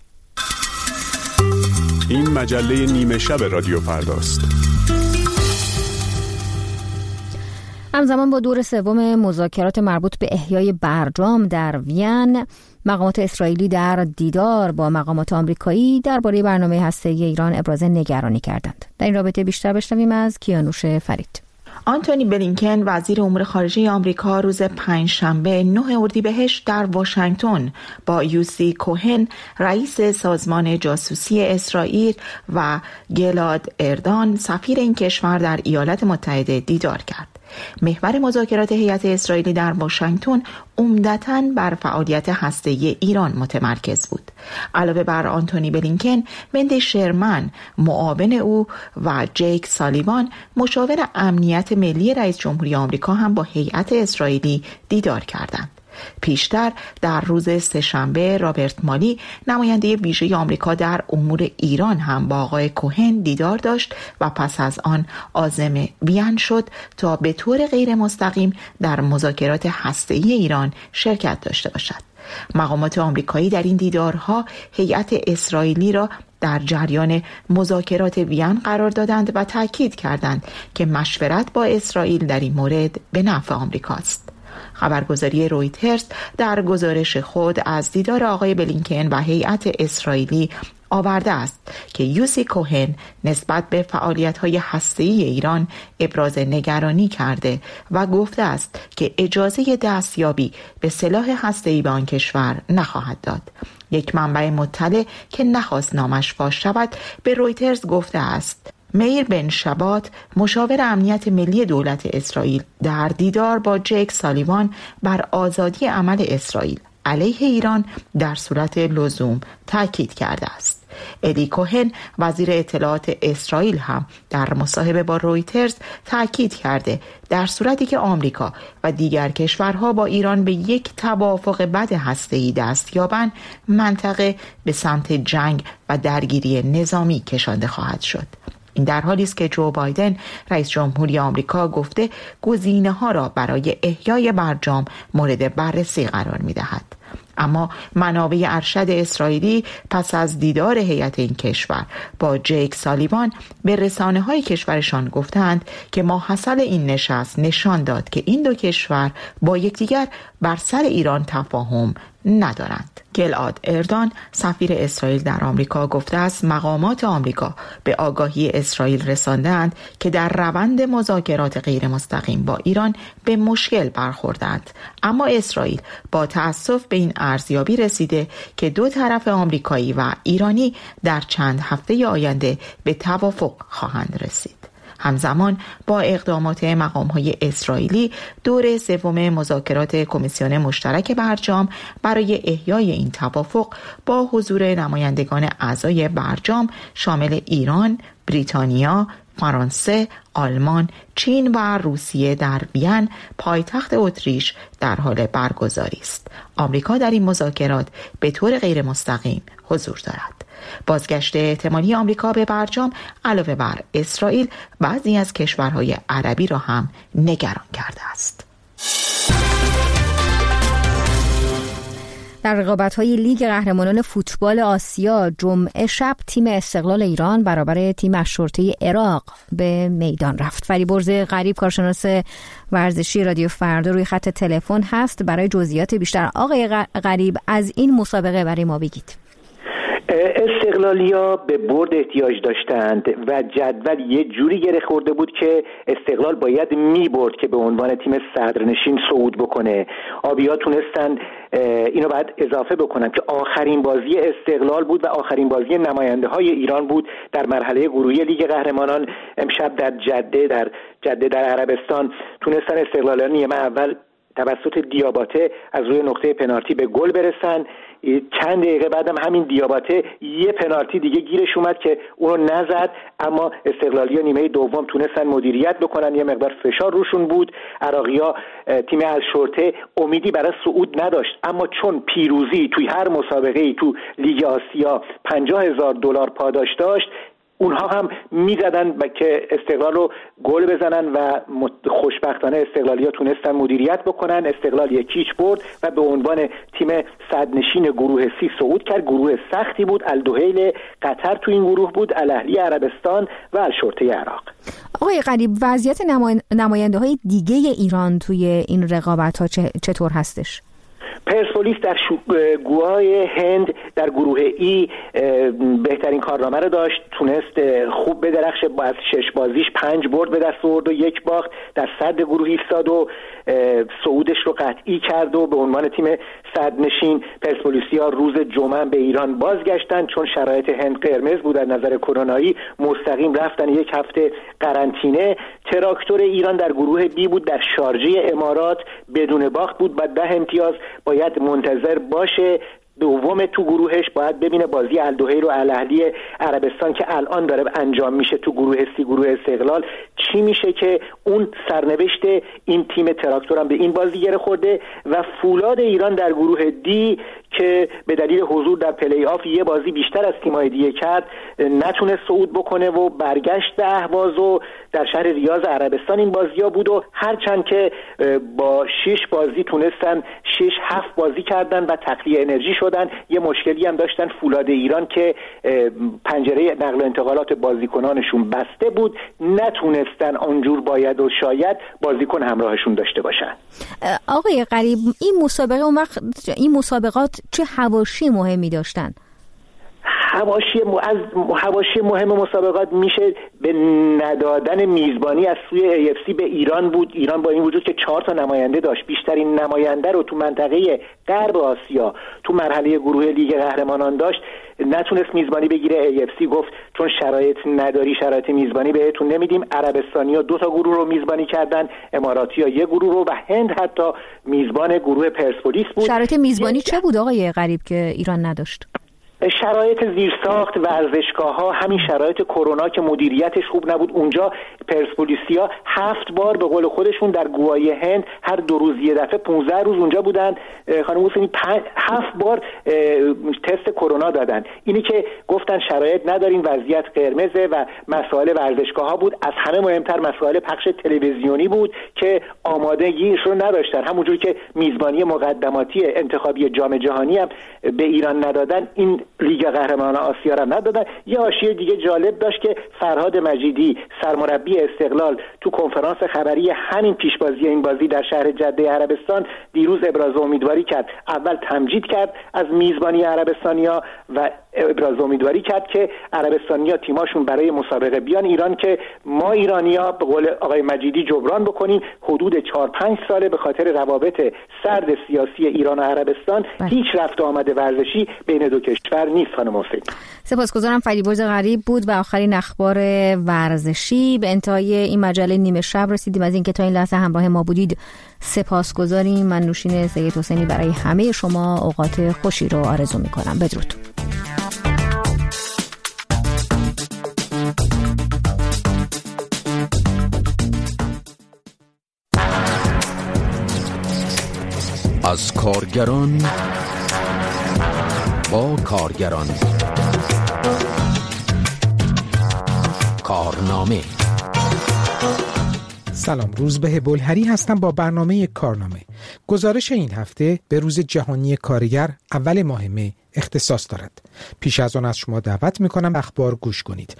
این مجله نیمه شب رادیو فرداست. همزمان با دور سوم مذاکرات مربوط به احیای برجام در وین، مقامات اسرائیلی در دیدار با مقامات آمریکایی درباره برنامه هسته‌ای ایران ابراز نگرانی کردند. در این رابطه بیشتر بشنویم از کیانوش فرید. آنتونی بلینکن وزیر امور خارجه آمریکا روز پنجشنبه 9 اردیبهشت در واشنگتن با یوسی کوهن رئیس سازمان جاسوسی اسرائیل و گلاد اردان سفیر این کشور در ایالات متحده دیدار کرد. محور مذاکرات هیئت اسرائیلی در واشنگتن عمدتاً بر فعالیت هسته‌ای ایران متمرکز بود. علاوه بر آنتونی بلینکن، وندی شرمن معاون او و جیک سالیوان مشاور امنیت ملی رئیس جمهوری آمریکا هم با هیئت اسرائیلی دیدار کردند. پیشتر در روز سه‌شنبه رابرت مالی نماینده ویژه آمریکا در امور ایران هم با آقای کوهن دیدار داشت و پس از آن عازم وین شد تا به طور غیر مستقیم در مذاکرات هسته‌ای ایران شرکت داشته باشد. مقامات آمریکایی در این دیدارها هیئت اسرائیلی را در جریان مذاکرات وین قرار دادند و تاکید کردند که مشورت با اسرائیل در این مورد به نفع آمریکاست. خبرگزاری رویترز در گزارش خود از دیدار آقای بلینکن و هیئت اسرائیلی آورده است که یوسی کوهن نسبت به فعالیت‌های هسته‌ای ایران ابراز نگرانی کرده و گفته است که اجازه دستیابی به سلاح هسته‌ای به آن کشور نخواهد داد. یک منبع مطلع که نخواست نامش فاش شود به رویترز گفته است میر بن شبات مشاور امنیت ملی دولت اسرائیل در دیدار با جیک سالیوان بر آزادی عمل اسرائیل علیه ایران در صورت لزوم تاکید کرده است. الی کوهن وزیر اطلاعات اسرائیل هم در مصاحبه با رویترز تاکید کرده در صورتی که آمریکا و دیگر کشورها با ایران به یک توافق بد هسته‌ای دست یابند، منطقه به سمت جنگ و درگیری نظامی کشانده خواهد شد. این در حالی است که جو بایدن رئیس جمهوری آمریکا گفته گزینه‌ها را برای احیای برجام مورد بررسی قرار می‌دهد. اما منابع ارشد اسرائیلی پس از دیدار هیئت این کشور با جیک سالیوان به رسانه‌های کشورشان گفتند که ماحصل این نشست نشان داد که این دو کشور با یکدیگر بر سر ایران تفاهم ندارند. گلاد اردان سفیر اسرائیل در آمریکا گفته است مقامات آمریکا به آگاهی اسرائیل رساندند که در روند مذاکرات غیر مستقیم با ایران به مشکل برخوردند، اما اسرائیل با تأسف به این ارزیابی رسیده که دو طرف آمریکایی و ایرانی در چند هفته آینده به توافق خواهند رسید. همزمان با اقدامات مقام‌های اسرائیلی، دور سوم مذاکرات کمیسیون مشترک برجام برای احیای این توافق با حضور نمایندگان اعضای برجام شامل ایران، بریتانیا، فرانسه، آلمان، چین و روسیه در وین پایتخت اتریش در حال برگزاری است. آمریکا در این مذاکرات به طور غیر مستقیم حضور دارد. بازگشت احتمالی آمریکا به برجام علاوه بر اسرائیل بعضی از کشورهای عربی را هم نگران کرده است. در رقابت‌های لیگ قهرمانان فوتبال آسیا جمعه شب تیم استقلال ایران برابر تیم الشرطه عراق به میدان رفت. فریبرز غریب کارشناس ورزشی رادیو فردا روی خط تلفن هست برای جزئیات بیشتر. آقای غریب از این مسابقه برای ما بگید. استقلالیا به برد احتیاج داشتند و جدول یه جوری گره خورده بود که استقلال باید میبرد که به عنوان تیم صدرنشین صعود بکنه. آبی‌ها تونستند، اینو بعد اضافه بکنم که آخرین بازی استقلال بود و آخرین بازی نماینده های ایران بود در مرحله گروهی لیگ قهرمانان. امشب در جده در عربستان تونستن استقلالیان نیمه اول توسط دیاباته از روی نقطه پنالتی به گل برسن. چند دقیقه بعدم همین دیاباته یه پنالتی دیگه گیرش اومد که اونو نزد، اما استقلالیا نیمه دوم تونستن مدیریت بکنن، یه مقدار فشار روشون بود. عراقی‌ها تیم الشرطه امیدی برای صعود نداشت، اما چون پیروزی توی هر مسابقه‌ای تو لیگ آسیا $50,000 پاداش داشت، اونها هم میزدن که استقلال رو گل بزنن و خوشبختانه استقلالیا تونستن مدیریت بکنن. استقلال 1-0 برد و به عنوان تیم صدرنشین گروه سی صعود کرد. گروه سختی بود. الدوحیل قطر تو این گروه بود، الاهلی عربستان و الشرطه عراق. آقای غریب، وضعیت نماینده های دیگه ایران توی این رقابت ها چطور هستش؟ پرسپولیس در گوهای هند در گروه ای بهترین کارنامه رو داشت، تونست خوب بدرخشه، از 6 بازیش 5 برد به دست آورد و 1 باخت، در صدر گروه ایستاد و صعودش رو قطعی کرد و به عنوان تیم صدرنشین. پرسپولیسیا روز جمعه به ایران بازگشتن، چون شرایط هند قرمز بود از نظر کرونایی، مستقیم رفتن 1 هفته قرنطینه. تراکتور ایران در گروه بی بود، در شارجه امارات بدون باخت بود و 10 امتیاز باید منتظر باشه. دوم تو گروهش باید ببینه بازی الدوحیل و الاهلی عربستان که الان داره انجام میشه تو گروه سی، گروه استقلال، چی میشه که اون سرنوشت این تیم تراکتور هم به این بازی گره خورده. و فولاد ایران در گروه دی که به دلیل حضور در پلی آف یه بازی بیشتر از تیم‌های دیگه کرد، نتونه صعود بکنه و برگشت به اهواز و در شهر ریاض عربستان این بازی‌ها بود و هرچند که با 6 بازی تونستن 6-7 بازی کردن و تخلیه انرژی شدن. یه مشکلی هم داشتن فولاد ایران که پنجره نقل و انتقالات بازیکنانشون بسته بود، نتونستن اونجور باید و شاید بازیکن همراهشون داشته باشن. آقای غریب، این مسابقات چه حواشی مهمی داشتن؟ حواشی مهم مسابقات میشه به ندادن میزبانی از سوی AFC به ایران بود. ایران با این وجود که 4 تا نماینده داشت، بیشترین نماینده رو تو منطقه غرب آسیا تو مرحله گروه لیگ قهرمانان داشت، نتونست میزبانی بگیره. AFC گفت چون شرایط نداری، شرایط میزبانی بهتون نمیدیم. عربستانی‌ها 2 تا گروه رو میزبانی کردن، اماراتی‌ها 1 گروه رو و هند حتی میزبان گروه پرسپولیس بود. شرایط میزبانی چه بود آقای غریب که ایران نداشت؟ شرایط زیرساخت ورزشگاه‌ها، همین شرایط کرونا که مدیریتش خوب نبود. اونجا پرسپولیسیا 7 بار به قول خودشون در گواهی هند هر 2 روز یه دفعه 15 روز اونجا بودن. خانم حسینی 7 بار تست کرونا دادن. اینی که گفتن شرایط نداریم، وضعیت قرمزه و مسائل ورزشگاه‌ها بود. از همه مهمتر مسائل پخش تلویزیونی بود که آمادگیش رو نداشتن. همونجوری که میزبانی مقدماتی انتخابی جام جهانی هم به ایران ندادن، این لیگ قهرمانان آسیا را ندادن. یه حاشیه دیگه جالب داشت که فرهاد مجیدی سرمربی استقلال تو کنفرانس خبری همین پیشبازی این بازی در شهر جده عربستان دیروز ابراز امیدواری کرد. اول تمجید کرد از میزبانی عربستانیا و ابراز امیدواری کرد که عربستانیا تیماشون برای مسابقه بیان ایران که ما ایرانی‌ها به قول آقای مجیدی جبران بکنیم. حدود 4-5 ساله به خاطر روابط سرد سیاسی ایران و عربستان هیچ رفت و آمد ورزشی بین دو کشور نیست. خانم حسین، سپاسگزارم. فریبرز غریب بود و آخرین اخبار ورزشی. به انتهای این مجله نیمه شب رسیدیم. از اینکه تا این لحظه همراه ما بودید سپاسگزاریم. من نوشین سید حسینی برای همه شما اوقات خوشی رو آرزو می‌کنم. بدرود. از کارگران با کارگران، کارنامه. سلام، روزبه بلهری هستم با برنامه کارنامه. گزارش این هفته به روز جهانی کارگر اول ماه مه اختصاص دارد. پیش از آن از شما دعوت میکنم اخبار گوش کنید.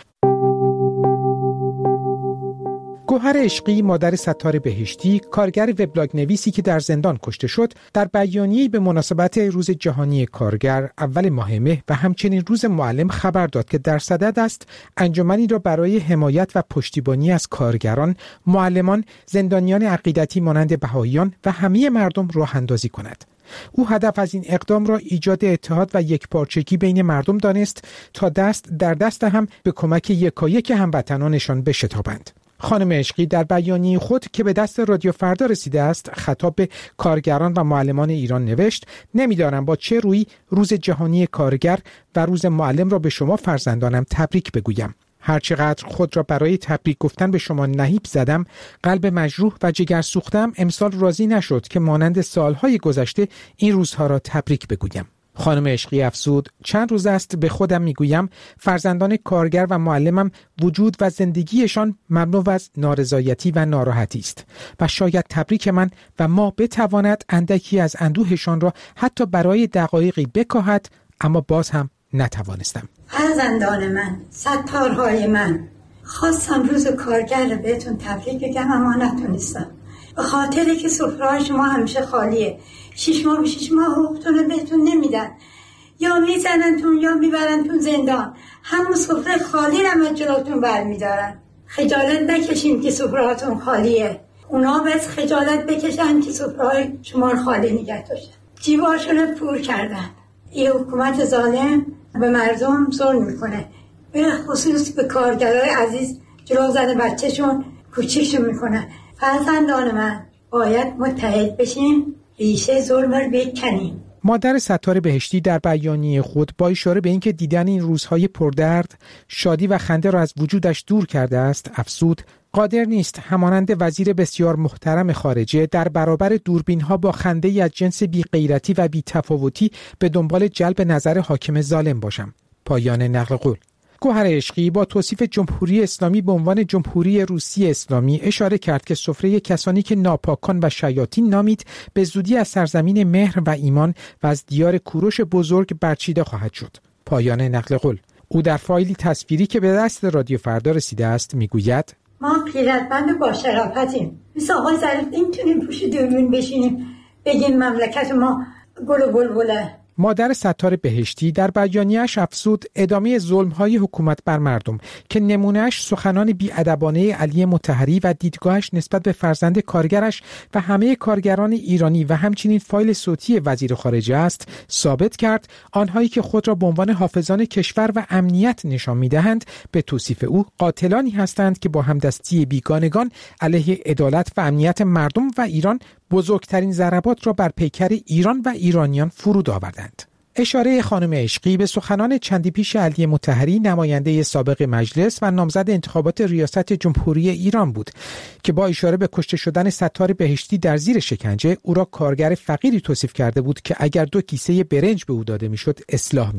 گوهر عشقی، مادر ستار بهشتی، کارگر وبلاگ نویسی که در زندان کشته شد، در بیانیه‌ای به مناسبت روز جهانی کارگر اول ماه مه و همچنین روز معلم خبر داد که در صدد است انجمنی را برای حمایت و پشتیبانی از کارگران، معلمان، زندانیان عقیدتی مانند بهائیان و همه مردم راه اندازی کند. او هدف از این اقدام را ایجاد اتحاد و یکپارچگی بین مردم دانست تا دست در دست هم به کمک یکایک هموطنانشان بشتابند. خانم عشقی در بیانیه خود که به دست رادیو فردا رسیده است خطاب به کارگران و معلمان ایران نوشت: نمیدانم با چه رویی روز جهانی کارگر و روز معلم را به شما فرزندانم تبریک بگویم. هرچقدر خود را برای تبریک گفتن به شما نهیب زدم، قلب مجروح و جگر سوختم امسال راضی نشد که مانند سالهای گذشته این روزها را تبریک بگویم. خانم عشقی افزود: چند روز است به خودم میگویم فرزندان کارگر و معلمم وجود و زندگیشان مملو از نارضایتی و ناراحتی است و شاید تبریک من و ما بتواند اندکی از اندوهشان را حتی برای دقایقی بکاهد، اما باز هم نتوانستم. فرزندان من، ستارهای من، خواستم روز کارگر رو بهتون تبریک بگم اما نتونستم، به خاطر که سفره شما همیشه خالیه. 6 ماه به 6 ماه حقوقتون رو بهتون نمیدن، یا میزننتون یا میبرنتون زندان. همون سفره خالی رو از جلوتون برمیدارن. خجالت نکشیم که سفرهاتون خالیه. اونا بس خجالت بکشن که سفرهای شما رو خالی نگه داشتن. جیباشون رو پر کردن. این حکومت ظالم به مردم ظلم میکنه، به خصوص به کارگرای عزیز جلو زن بچهشون کوچیکشون میکنه. فرزندان من، باید متحد بشیم، ریشه ظلم رو بکنیم. مادر ستار بهشتی در بیانیه خود با اشاره به اینکه دیدن این روزهای پردرد شادی و خنده را از وجودش دور کرده است افزود: قادر نیست همانند وزیر بسیار محترم خارجه در برابر دوربین‌ها با خنده‌ای از جنس بی‌غیرتی و بی‌تفاوتی به دنبال جلب نظر حاکم ظالم باشم. پایان نقل قول. گوهر عشقی با توصیف جمهوری اسلامی به عنوان جمهوری روسی اسلامی اشاره کرد که سفره کسانی که ناپاکان و شیاطین نامید به زودی از سرزمین مهر و ایمان و از دیار کوروش بزرگ برچیده خواهد شد. پایان نقل قول. او در فایلی تصویری که به دست رادیو فردا رسیده است میگوید: ما غیرتمند با شرافتیم، مثل آقای ظریف نمیتونیم پشت دوربین بشینیم بگیم مملکت ما گل و بلبله. مادر ستار بهشتی در بیانیه‌اش افزود: ادامه ظلم‌های حکومت بر مردم که نمونه‌اش سخنان بی‌ادبانه علی مطهری و دیدگاهش نسبت به فرزند کارگرش و همه کارگران ایرانی و همچنین فایل صوتی وزیر خارجه است، ثابت کرد آنهایی که خود را به عنوان حافظان کشور و امنیت نشان می‌دهند به توصیف او قاتلانی هستند که با همدستی بیگانگان علیه عدالت و امنیت مردم و ایران بزرگترین ضربات را بر پیکر ایران و ایرانیان فرود آوردند. اشاره خانم عشقی به سخنان چندی پیش علی مطهری، نماینده سابق مجلس و نامزد انتخابات ریاست جمهوری ایران بود که با اشاره به کشته شدن ستار بهشتی در زیر شکنجه او را کارگر فقیری توصیف کرده بود که اگر 2 کیسه برنج به او داده میشد اصلاح میشد.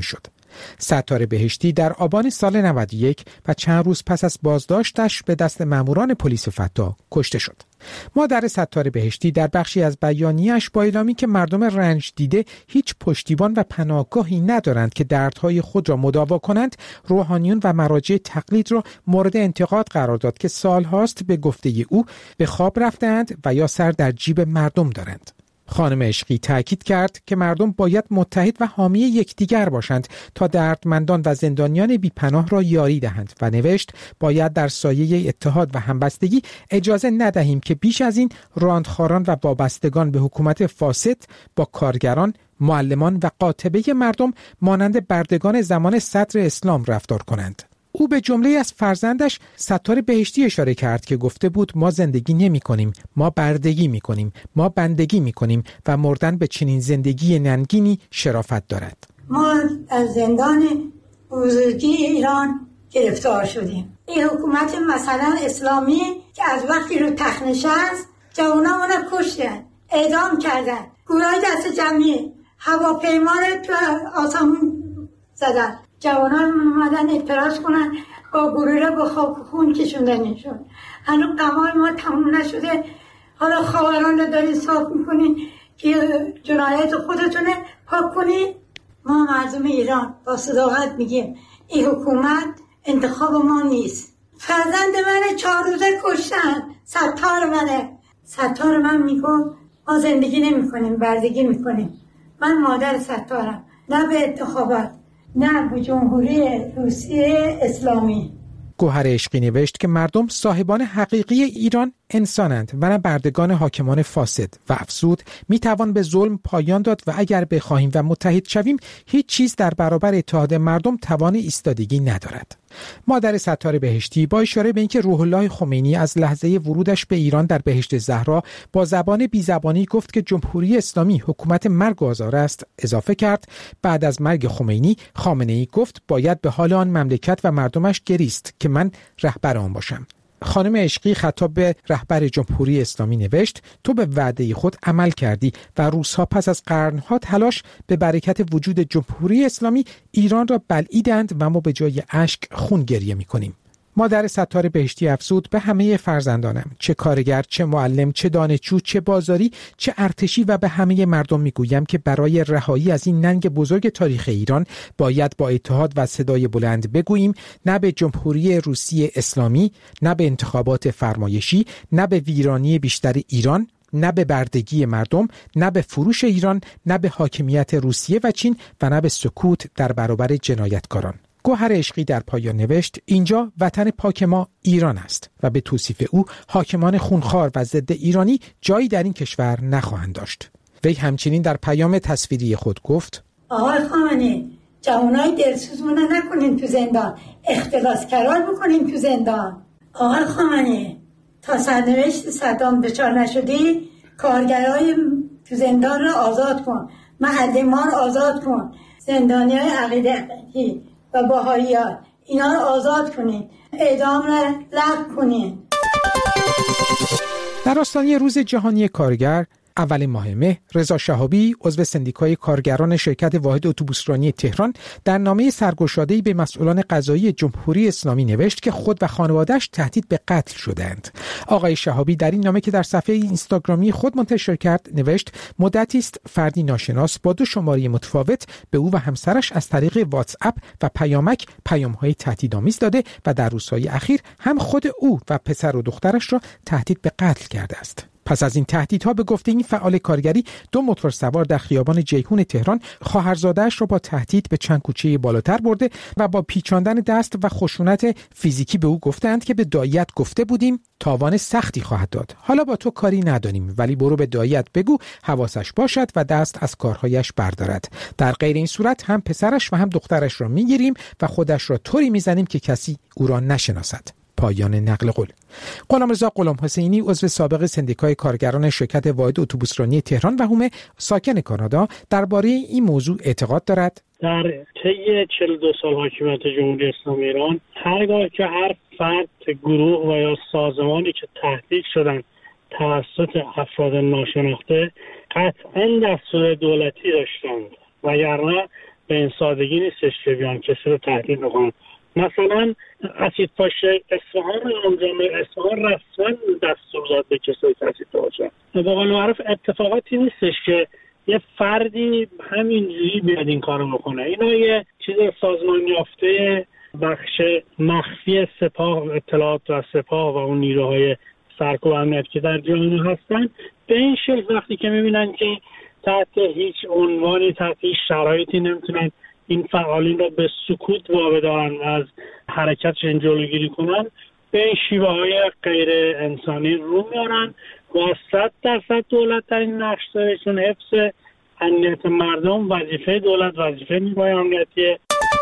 ستار بهشتی در آبان سال 91 و چند روز پس از بازداشتش به دست ماموران پلیس فتا کشته شد. مادر ستار بهشتی در بخشی از بیانیه‌اش با اعلامی که مردم رنج دیده هیچ پشتیبان و پناهگاهی ندارند که دردهای خود را مداوا کنند، روحانیون و مراجع تقلید را مورد انتقاد قرار داد که سالهاست به گفته او به خواب رفتند و یا سر در جیب مردم دارند. خانم عشقی تاکید کرد که مردم باید متحد و حامی یکدیگر باشند تا دردمندان و زندانیان بی‌پناه را یاری دهند و نوشت باید در سایه اتحاد و همبستگی اجازه ندهیم که بیش از این راندخواران و وابستگان به حکومت فاسد با کارگران، معلمان و قاطبه مردم مانند بردگان زمان صدر اسلام رفتار کنند. او به جمله از فرزندش ستار بهشتی اشاره کرد که گفته بود ما زندگی نمی کنیم، ما بردگی می کنیم، ما بندگی می کنیم و مردن به چنین زندگی ننگینی شرافت دارد. ما از زندان بزرگی ایران گرفتار شدیم. این حکومت مثلا اسلامی که از وقتی رو تخت نشست جوانان رو کشتن، اعدام کردن، گروهای دست جمعی هواپیما رو تو آسمون زدن، جوانان اومدن اعتراض کنن با گروه با خاک خون کشوندنشون. هنوز قمار ما تموم نشده، حالا خاوران رو دارین صاف میکنین که جنایت خودتونه پاک کنین. ما مردم ایران با صداقت میگیم این حکومت انتخاب ما نیست. فرزند من 4 روزه کشتن، ستار من میگم ما زندگی نمی کنیم، بردگی میکنیم. من مادر ستارم، نه به انتخابات، نه به جمهوری روسیه اسلامی. گوهر عشقی نوشت که مردم صاحبان حقیقی ایران انسانند و نه بردگان حاکمان فاسد و افزود میتوان به ظلم پایان داد و اگر بخواهیم و متحد شویم هیچ چیز در برابر اتحاد مردم توان ایستادگی ندارد. مادر ستار بهشتی با اشاره به اینکه روح الله خمینی از لحظه ورودش به ایران در بهشت زهرا با زبان بیزبانی گفت که جمهوری اسلامی حکومت مرگ و آزار است، اضافه کرد بعد از مرگ خمینی خامنه‌ای گفت باید به حال آن مملکت و مردمش گریست که من رهبر آن باشم. خانم عشقی خطاب به رهبر جمهوری اسلامی نوشت تو به وعده خود عمل کردی و روزها پس از قرنها تلاش به برکت وجود جمهوری اسلامی ایران را بلعیدند و ما به جای اشک خون گریه می‌کنیم. مادر ستار بهشتی افزود به همه فرزندانم، چه کارگر، چه معلم، چه دانشجو، چه بازاری، چه ارتشی و به همه مردم میگویم که برای رهایی از این ننگ بزرگ تاریخ ایران باید با اتحاد و صدای بلند بگوییم نه به جمهوری روسیه اسلامی، نه به انتخابات فرمایشی، نه به ویرانی بیشتر ایران، نه به بردگی مردم، نه به فروش ایران، نه به حاکمیت روسیه و چین و نه به سکوت در برابر جنایتکاران. گوهر عشقی در پایان نوشت اینجا وطن پاک ما ایران است و به توصیف او حاکمان خونخوار و ضد ایرانی جایی در این کشور نخواهند داشت. وی همچنین در پیام تصویری خود گفت آقای خامنه‌ای جوانای دلسوزمون نکنین تو زندان، اختلاس کرار بکنین تو زندان. آقای خامنه‌ای تا سرنوشت صدام دچار نشدی کارگرای تو زندان رو آزاد کن، معلمان آزاد کن، زندانیای عقیدتی و بهائیان اینا رو آزاد کنین، اعدام رو لغو کنین. در آستانه روز جهانی کارگر اول ماه مه رضا شهابی عضو سندیکای کارگران شرکت واحد اتوبوسرانی تهران در نامه سرگشاده‌ای به مسئولان قضایی جمهوری اسلامی نوشت که خود و خانواده‌اش تهدید به قتل شدند. آقای شهابی در این نامه که در صفحه اینستاگرامی خود منتشر کرد نوشت مدتی است فردی ناشناس با 2 شماره متفاوت به او و همسرش از طریق واتس اپ و پیامک پیام‌های تهدیدآمیز داده و در روزهای اخیر هم خود او و پسر و دخترش را تهدید به قتل کرده است. پس از این تهدیدها به گفته این فعال کارگری 2 موتور سوار در خیابان جیهون تهران خواهرزاده‌اش را با تهدید به چند کوچه بالاتر برده و با پیچاندن دست و خشونت فیزیکی به او گفتند که به دایی‌ات گفته بودیم تاوان سختی خواهد داد. حالا با تو کاری نداریم ولی برو به دایی‌ات بگو حواسش باشد و دست از کارهایش بردارد. در غیر این صورت هم پسرش و هم دخترش را میگیریم و خودش را طوری میزنیم که کسی او را نشناسد. پایان نقل قول. غلامرضا غلامحسینی عضو سابق سندیکای کارگران شرکت واحد اتوبوسرانی تهران و هومه ساکن کانادا درباره این موضوع اعتقاد دارد در طی 42 سال حاکمیت جمهوری اسلامی ایران هرگاه که هر فرد، گروه و یا سازمانی که تهدید شدن توسط افراد ناشناخته قطعاً دستور دولتی داشتند وگرنه به این سادگی نیستش که بیان کسی رو تهدید بکنن. مثلا اسیدپاش اصفهان اصفهان رسما دستور داد به کسایی که اسیدپاش به قول معروف اتفاقاتی نیستش که یه فردی همینجوری بیاد این کارو بکنه. اینا یه چیز سازمان یافته بخش مخفی سپاه اطلاعات و سپاه و اون نیروهای سرکوب امنیت که در جامعه هستن، به این شکل وقتی که میبینن که تحت هیچ عنوانی تحت هیچ شرایطی نمیتونن این فعالین را به سکوت وابدارن و از حرکتشون جلوگیری کنن، به این شیوه های غیر انسانی رو میارن و 100% دولت در این نقش داره، چون حفظ امنیت مردم وظیفه دولت، وظیفه نیروهای امنیتیه.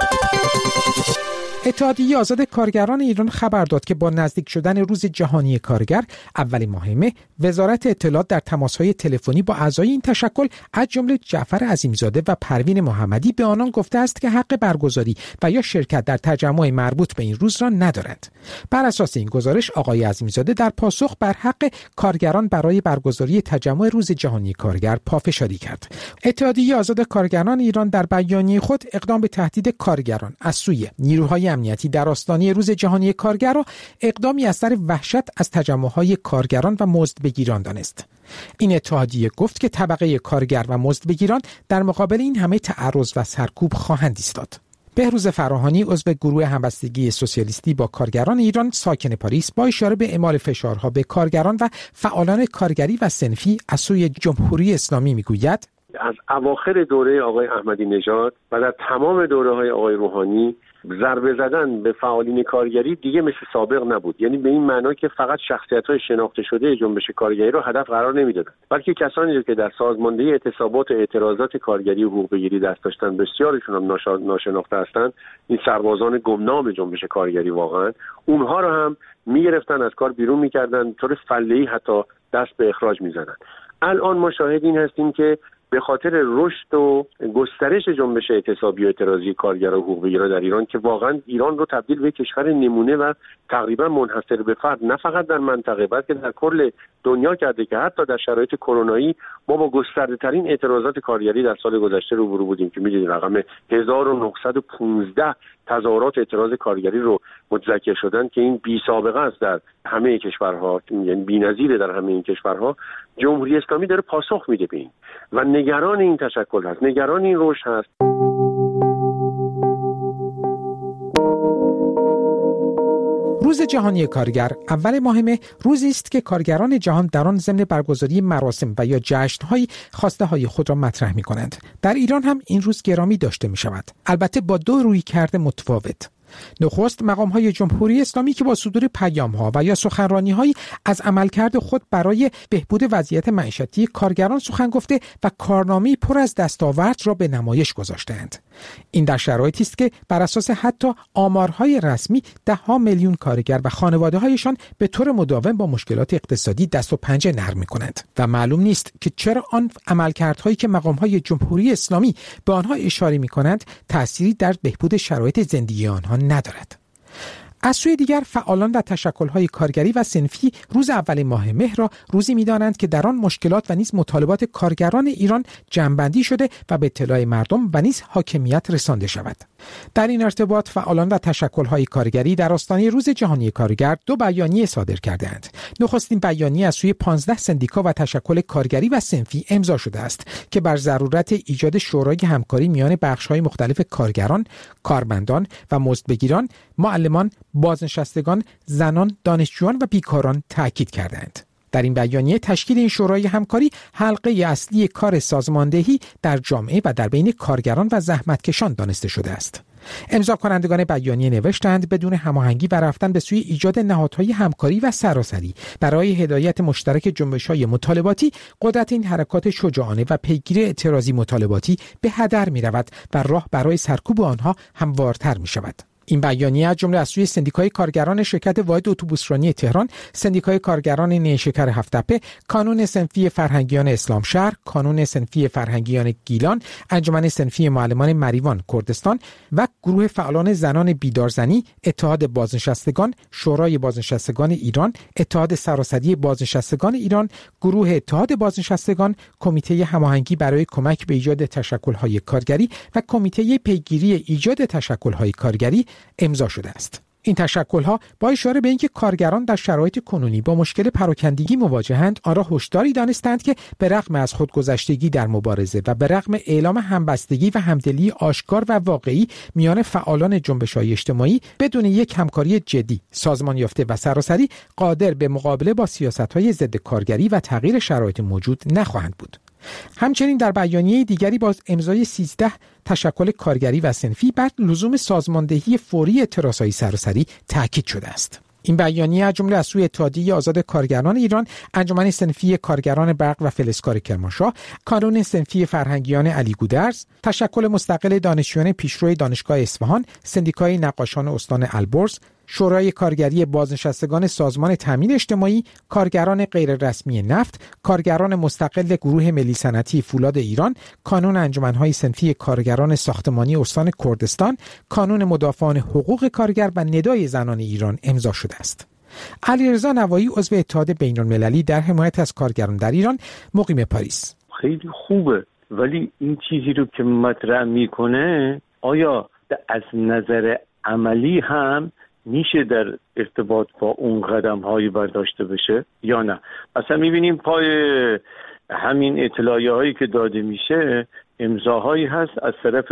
اتحادیه آزاد کارگران ایران خبر داد که با نزدیک شدن روز جهانی کارگر اول ماه مه، وزارت اطلاعات در تماس‌های تلفنی با اعضای این تشکل از جمله جعفر عظیمی‌زاده و پروین محمدی به آنان گفته است که حق برگزاری و یا شرکت در تجمع مربوط به این روز را ندارند. بر اساس این گزارش آقای عظیمی‌زاده در پاسخ بر حق کارگران برای برگزاری تجمع روز جهانی کارگر پافشاری کرد. اتحادیه آزاد کارگران ایران در بیانیه خود اقدام به تهدید کارگران از سوی نیروهای امنیتی در آستانه روز جهانی کارگر را اقدامی از سر وحشت از تجمع‌های کارگران و مزدبگیران دانست. این اتحادیه گفت که طبقه کارگر و مزدبگیران در مقابل این همه تعرض و سرکوب خواهند ایستاد. بهروز فراهانی عضو گروه همبستگی سوسیالیستی با کارگران ایران ساکن پاریس با اشاره به اعمال فشارها به کارگران و فعالان کارگری و صنفی از سوی جمهوری اسلامی میگوید از اواخر دوره آقای احمدی نژاد و در تمام دوره‌های آقای روحانی ضربه زدن به فعالین کارگری دیگه مثل سابق نبود. یعنی به این معنا که فقط شخصیت‌های شناخته شده جنبش کارگری رو هدف قرار نمیدادن، بلکه کسانی رو که در سازماندهی اعتصابات و اعتراضات کارگری و حقوق بگیری دست داشتن، بسیارشون هم ناشناخته هستند، این سربازان گمنام جنبش کارگری واقعا، اونها رو هم میگرفتن از کار بیرون میکردن، طور فله‌ای حتی دست به اخراج میزدن. الان ما شاهد این هستیم که به خاطر رشد و گسترش جنبش اعتصابی و اعتراضی کارگران و حقوق‌بگیران در ایران که واقعا ایران رو تبدیل به کشور نمونه و تقریبا منحصر به فرد نه فقط در منطقه بلکه در کل دنیا کرده که حتی در شرایط کرونایی ما با گسترده‌ترین اعتراضات کارگری در سال گذشته روبرو بودیم که می‌دونید رقم 1915 تظاهرات اعتراض کارگری رو متذکر شدن که این بی سابقه است در همه کشورها، یعنی بی‌نظیره در همه این کشورها. جمهوری اسلامی داره پاسخ میده به این و نگران این تشکل هست، نگران این رشد هست. روز جهانی کارگر اول ماه مه روزی است که کارگران جهان در آن ضمن برگزاری مراسم و یا جشن‌های خواسته‌های خود را مطرح می‌کنند. در ایران هم این روز گرامی داشته می‌شود، البته با دو رویکرد متفاوت. نخست مقام‌های جمهوری اسلامی که با صدور پیام‌ها و یا سخنرانی‌هایی از عملکرد خود برای بهبود وضعیت معیشتی کارگران سخن گفته و کارنامه‌ای پر از دستاورد را به نمایش گذاشته‌اند. این در شرایطی است که بر اساس حتی آمارهای رسمی ده‌ها میلیون کارگر و خانواده‌هایشان به طور مداوم با مشکلات اقتصادی دست و پنجه نرم می‌کنند و معلوم نیست که چرا آن عملکردهایی که مقام‌های جمهوری اسلامی به آنها اشاره می‌کنند تأثیری در بهبود شرایط زندگی آنها ندارد. از سوی دیگر فعالان و تشکل‌های کارگری و صنفی روز اول ماه مه را روزی می‌دانند که در آن مشکلات و نیز مطالبات کارگران ایران جمع‌بندی شده و به اطلاع مردم و نیز حاکمیت رسانده شود. در این ارتباط فعالان و تشکل‌های کارگری در آستانه روز جهانی کارگر دو بیانیه صادر کردند. نخستین بیانیه از سوی 15 سندیکا و تشکل کارگری و صنفی امضا شده است که بر ضرورت ایجاد شورای همکاری میان بخش‌های مختلف کارگران، کارمندان و مزدبگیران، معلمان، بازنشستگان، زنان، دانشجویان و بیکاران تاکید کردند. در این بیانیه تشکیل این شورای همکاری حلقه اصلی کار سازماندهی در جامعه و در بین کارگران و زحمتکشان دانسته شده است. امضا کنندگان بیانیه نوشتند بدون هماهنگی و رفتن به سوی ایجاد نهادهای همکاری و سراسری برای هدایت مشترک جنبش‌های مطالباتی، قدرت این حرکات شجاعانه و پیگیری اعتراضی مطالباتی به هدر می‌رود و راه برای سرکوب آنها هموارتر می‌شود. این بیانیه از جمله از سوی سندیکای کارگران شرکت واحد اتوبوسرانی تهران، سندیکای کارگران نیشکر هفت‌تپه، کانون صنفی فرهنگیان اسلام شهر، کانون صنفی فرهنگیان گیلان، انجمن صنفی معلمان مریوان کردستان و گروه فعالان زنان بیدارزنی، اتحاد بازنشستگان، شورای بازنشستگان ایران، اتحاد سراسری بازنشستگان ایران، گروه اتحاد بازنشستگان، کمیته هماهنگی برای کمک به ایجاد تشکل‌های کارگری و کمیته پیگیری ایجاد تشکل‌های کارگری امضا شده است. این تشکل‌ها با اشاره به اینکه کارگران در شرایط کنونی با مشکل پراکندگی مواجهند، آن را هشداری دانستند که به رغم از خودگذشتگی در مبارزه و به رغم اعلام همبستگی و همدلی آشکار و واقعی میان فعالان جنبش‌های اجتماعی، بدون یک همکاری جدی، سازمان یافته و سراسری قادر به مقابله با سیاست‌های ضد کارگری و تغییر شرایط موجود نخواهند بود. همچنین در بیانیه دیگری با امضای 13 تشکل کارگری و صنفی بر لزوم سازماندهی فوری اعتراضهای سراسری تاکید شده است. این بیانیه از جمله از سوی اتحادیه آزاد کارگران ایران، انجمن صنفی کارگران برق و فلزکار کرمانشاه، کانون صنفی فرهنگیان علی گودرز، تشکل مستقل دانشجویان پیشرو دانشگاه اصفهان، سندیکای نقاشان استان البرز، شورای کارگری بازنشستگان سازمان تامین اجتماعی، کارگران غیررسمی نفت، کارگران مستقل گروه ملی صنعتی فولاد ایران، کانون انجمن‌های صنفی کارگران ساختمانی استان کردستان، کانون مدافعان حقوق کارگر و ندای زنان ایران امضا شده است. علیرضا نوایی عضو اتحاد بین‌المللی در حمایت از کارگران در ایران، مقیم پاریس: خیلی خوبه، ولی این چیزی رو که مطرح میکنه آیا از نظر عملی هم میشه در ارتباط با اون قدم هایی برداشته بشه یا نه؟ اصلا میبینیم پای همین اطلاعیه هایی که داده میشه امضاهایی هست از طرف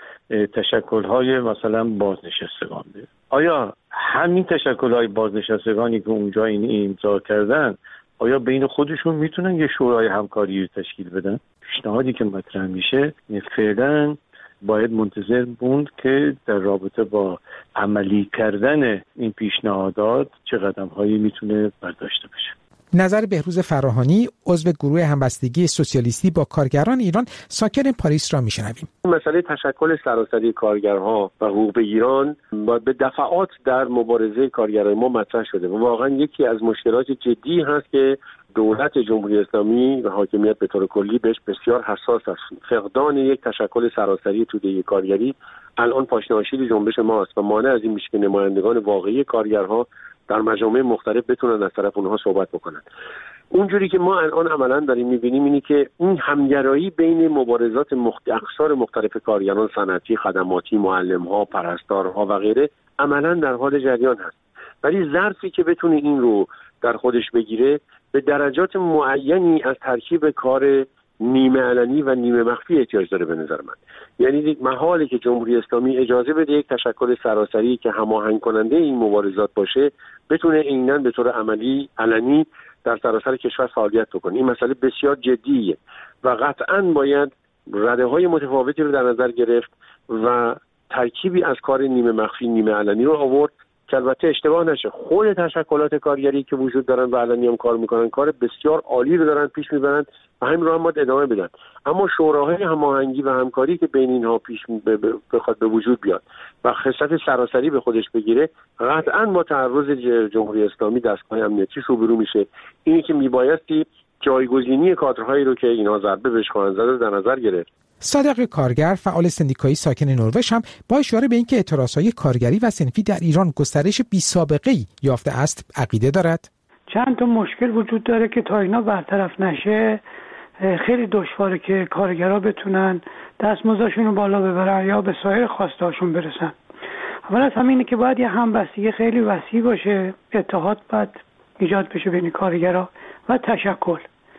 تشکل های مثلا بازنشستگان. آیا همین تشکل های بازنشستگانی که اونجا این امضا کردن، آیا بین خودشون میتونن یه شورای همکاری تشکیل بدن؟ پیشنهادی که مطرح میشه فعلا باید منتظر موند که در رابطه با عملی کردن این پیشنهادات چه قدم‌هایی میتونه برداشته بشه. نظر بهروز فراهانی عضو گروه همبستگی سوسیالیستی با کارگران ایران ساکن پاریس را میشنویم. مسئله تشکل سراسری کارگرها و حقوق ایران به دفعات در مبارزه کارگران ما مطرح شده و واقعا یکی از مشکلات جدی هست که دولت جمهوری اسلامی و حاکمیت به طور کلی بهش بسیار حساس است. فقدان یک تشکل سراسری توده کارگری الان پاشنه‌آشیل جنبش ماست و مانع از این میشه که نمایندگان واقعی کارگرها در مجامع مختلف بتونن از طرف اونها صحبت بکنن. اونجوری که ما الان عملا داریم می‌بینیم اینی که این همگرایی بین مبارزات اقشار مختلف کارگران صنعتی، خدماتی، معلم‌ها، پرستارها و غیره عملا در حال جریان هست. ولی ظرفی که بتونه این رو در خودش بگیره به درجات معینی از ترکیب کار نیمه علنی و نیمه مخفی احتیاج داره به نظر من. یعنی یک محاله که جمهوری اسلامی اجازه بده یک تشکل سراسری که هماهنگ کننده این مبارزات باشه بتونه عیناً به طور عملی علنی در سراسر کشور فعالیت بکنه. این مسئله بسیار جدیه و قطعاً باید رده‌های متفاوتی رو در نظر گرفت و ترکیبی از کار نیمه مخفی نیمه علنی رو آورد که البته اشتباه نشه. خود تشکلات کارگری که وجود دارن و علنی هم کار میکنن کار بسیار عالی رو دارن پیش میبرن و همین رو هم باید ادامه بدن. اما شوراهای هماهنگی و همکاری که بین اینها پیش بخواد به وجود بیاد و خصلت سراسری به خودش بگیره قطعاً با تعرض جمهوری اسلامی دستگاه امنیتی روبرو میشه. اینی که میبایستی جایگزینی کادرهایی رو که اینا ضربه بهش خواهند زد در نظر گرفت. صادق کارگر فعال سندیکایی ساکن نروژ هم با اشاره به اینکه اعتراضهای کارگری و صنفی در ایران گسترش بی‌سابقه‌ای یافته است عقیده دارد. چند تا مشکل وجود داره که تا اینا برطرف نشه خیلی دشواره که کارگرها بتونن دستمزدشون رو بالا ببرن یا به سایر خواسته‌هاشون برسن. اول از همینه که باید یه همبستگی خیلی وسیع باشه، اتحاد باید ایجاد بشه بین کارگرها و تشکل.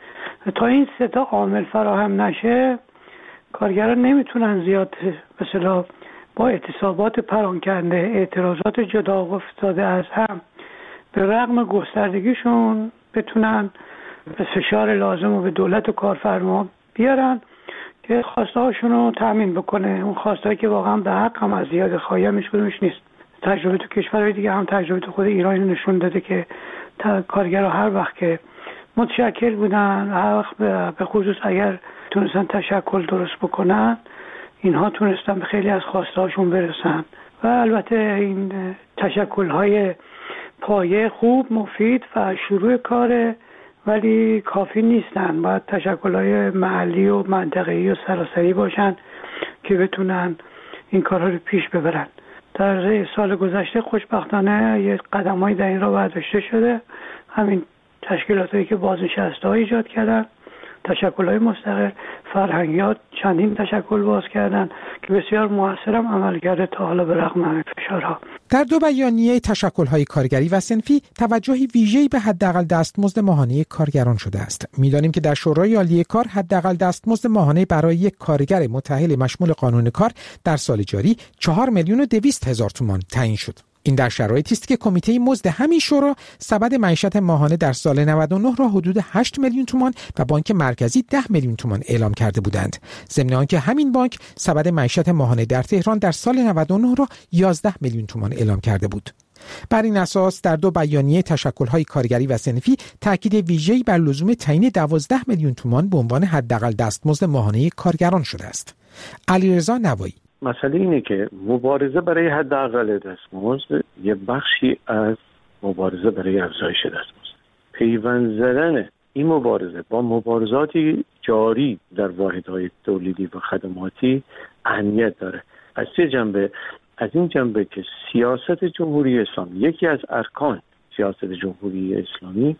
تا این سه تا عامل فراهم نشه کارگران نمیتونن زیاد به اصطلاح با اعتصابات پراکنده، اعتراضات جدا افتاده از هم به رغم گستردگیشون بتونن به فشار لازم و به دولت و کارفرما بیارن که خواسته هاشون رو تامین بکنه. اون خواسته که واقعا به حق هم از زیاد خواهی هم کدومش نیست. تجربه تو کشورهای دیگه هم تجربه تو خود ایران نشون داده که کارگرها هر وقت که متشکل بودن، هر وقت به خصوص اگر تونستن تشکل درست بکنن، اینها تونستن به خیلی از خواسته هاشون برسن و البته این تشکل‌های پایه خوب، مفید و شروع کاره، ولی کافی نیستن. باید تشکل‌های محلی و منطقه‌ای و سراسری باشن که بتونن این کارها رو پیش ببرن. در سال گذشته خوشبختانه یه قدم‌هایی در این راه برداشته شده. همین تشکیلاتایی که بازنشسته‌ها ایجاد کردن، تشکل‌های مستقل، فرهنگیات چندین تشکل باز کردن که بسیار موثرم عمل کرده تا حالا به رغم همه فشارها. در دو بیانیه تشکل‌های کارگری و صنفی توجهی ویژه‌ای به حداقل دستمزد ماهانه کارگران شده است. می‌دانیم که در شورای عالی کار حداقل دستمزد ماهانه برای یک کارگر متأهل مشمول قانون کار در سال جاری 4,200,000 تومان تعیین شد. این در شرایطی است که کمیته مزد همین شورا سبد معیشت ماهانه در سال 99 را حدود 8 میلیون تومان و بانک مرکزی 10 میلیون تومان اعلام کرده بودند. ضمن آنکه همین بانک سبد معیشت ماهانه در تهران در سال 99 را 11 میلیون تومان اعلام کرده بود. بر این اساس در دو بیانیه تشکل‌های کارگری و صنفی تاکید ویژه‌ای بر لزوم تعیین 12 میلیون تومان به عنوان حداقل دستمزد ماهانه کارگران شده است. علیرضا نوایی: مسئله اینه که مبارزه برای حداقل دستمزد یه بخشی از مبارزه برای افزایش دستمزد. پیوند زدن این مبارزه با مبارزاتی جاری در واحدهای تولیدی و خدماتی اهمیت داره. از این جنبه که سیاست جمهوری اسلامی، یکی از ارکان سیاست جمهوری اسلامی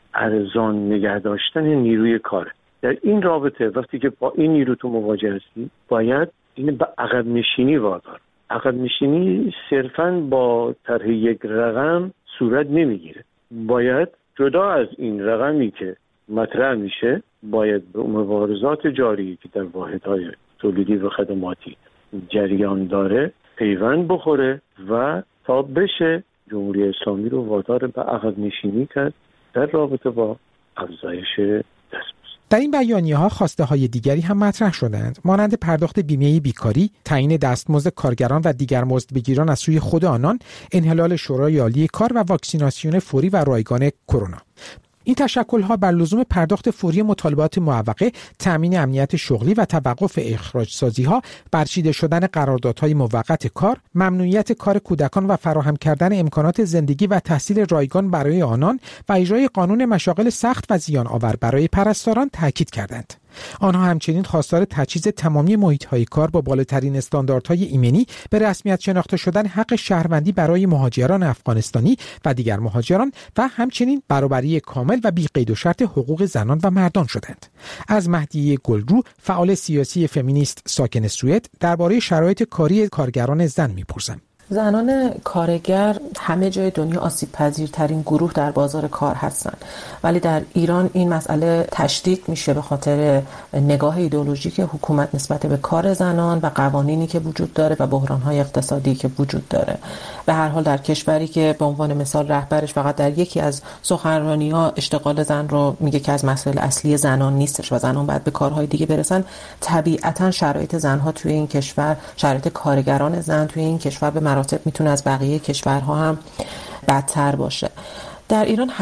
ارزان نگه داشتن نیروی کاره. در این رابطه وقتی که با این نیرو تو مواجه هستی باید این به عقب نشینی وادار. عقب نشینی صرفاً با طرح یک رقم صورت نمیگیره. باید جدا از این رقمی که مطرح میشه باید به مبارزات جاری که در واحدهای تولیدی و خدماتی جریان داره پیوند بخوره و تا بشه جمهوری اسلامی رو وادار به عقب نشینی کرد در رابطه با افزایش دستمزد. در این بیانیه‌ها خواسته‌های دیگری هم مطرح شدند، مانند پرداخت بیمه بیکاری، تعیین دستمزد کارگران و دیگر مزدبگیران از سوی خود آنان، انحلال شورای عالی کار و واکسیناسیون فوری و رایگان کرونا. این تشکل‌ها بر لزوم پرداخت فوری مطالبات معوقه، تأمین امنیت شغلی و توقف اخراج‌سازی‌ها، برچیده شدن قراردادهای موقت کار، ممنوعیت کار کودکان و فراهم کردن امکانات زندگی و تحصیل رایگان برای آنان و اجرای قانون مشاغل سخت و زیان آور برای پرستاران تاکید کردند. آنها همچنین خواستار تجهیز تمامی محیط‌های کار با بالاترین استانداردهای ایمنی، به رسمیت شناخته شدن حق شهروندی برای مهاجران افغانستانی و دیگر مهاجران و همچنین برابری کامل و بی قید و شرط حقوق زنان و مردان شدند. از مهدیه گلرو، فعال سیاسی فمینیست ساکن سوئد، درباره شرایط کاری کارگران زن می‌پرسم. زنان کارگر همه جای دنیا آسیب پذیرترین گروه در بازار کار هستند، ولی در ایران این مسئله تشدید میشه به خاطر نگاه ایدئولوژیک حکومت نسبت به کار زنان و قوانینی که وجود داره و بحران‌های اقتصادی که وجود داره. به هر حال در کشوری که به عنوان مثال رهبرش فقط در یکی از سخنرانی‌ها اشتغال زن رو میگه که از مسائل اصلی زنان نیستش و زنان باید به کارهای دیگه برسن، طبیعتاً شرایط زن‌ها توی این کشور، شرایط کارگران زن توی این کشور به مراتب میتونه از بقیه کشورها هم بدتر باشه. در ایران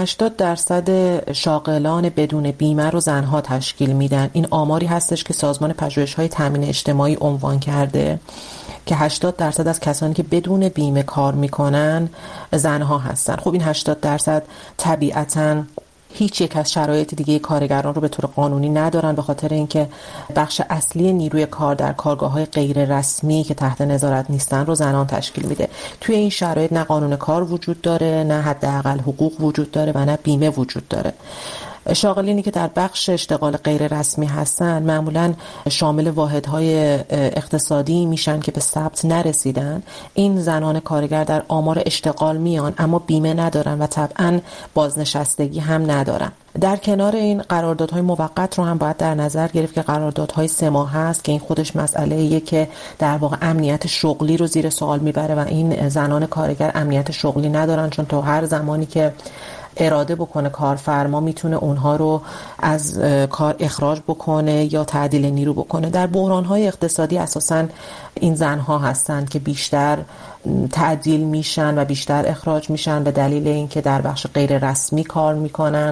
80% شاغلان بدون بیمه رو زنها تشکیل میدن. این آماری هستش که سازمان پژوهش‌های تامین اجتماعی عنوان کرده که 80% از کسانی که بدون بیمه کار میکنن زنها هستن. خب این 80% طبیعتاً هیچ یک از شرایط دیگه کارگران رو به طور قانونی ندارن، به خاطر اینکه بخش اصلی نیروی کار در کارگاه‌های غیر رسمی که تحت نظارت نیستن رو زنان تشکیل میده. توی این شرایط نه قانون کار وجود داره، نه حداقل حقوق وجود داره و نه بیمه وجود داره. شاغلینی که در بخش اشتغال غیر رسمی هستن معمولاً شامل واحدهای اقتصادی میشن که به ثبت نرسیدن. این زنان کارگر در آمار اشتغال میان اما بیمه ندارن و طبعاً بازنشستگی هم ندارن. در کنار این قراردادهای موقت رو هم باید در نظر گرفت که قراردادهای 3 ماه هست که این خودش مسئله‌ایه که در واقع امنیت شغلی رو زیر سوال میبره و این زنان کارگر امنیت شغلی ندارن، چون تا هر زمانی که اراده بکنه کارفرما میتونه اونها رو از کار اخراج بکنه یا تعدیل نیرو بکنه. در بحران‌های اقتصادی اساساً این زنها هستند که بیشتر تعدیل میشن و بیشتر اخراج میشن به دلیل اینکه در بخش غیر رسمی کار میکنن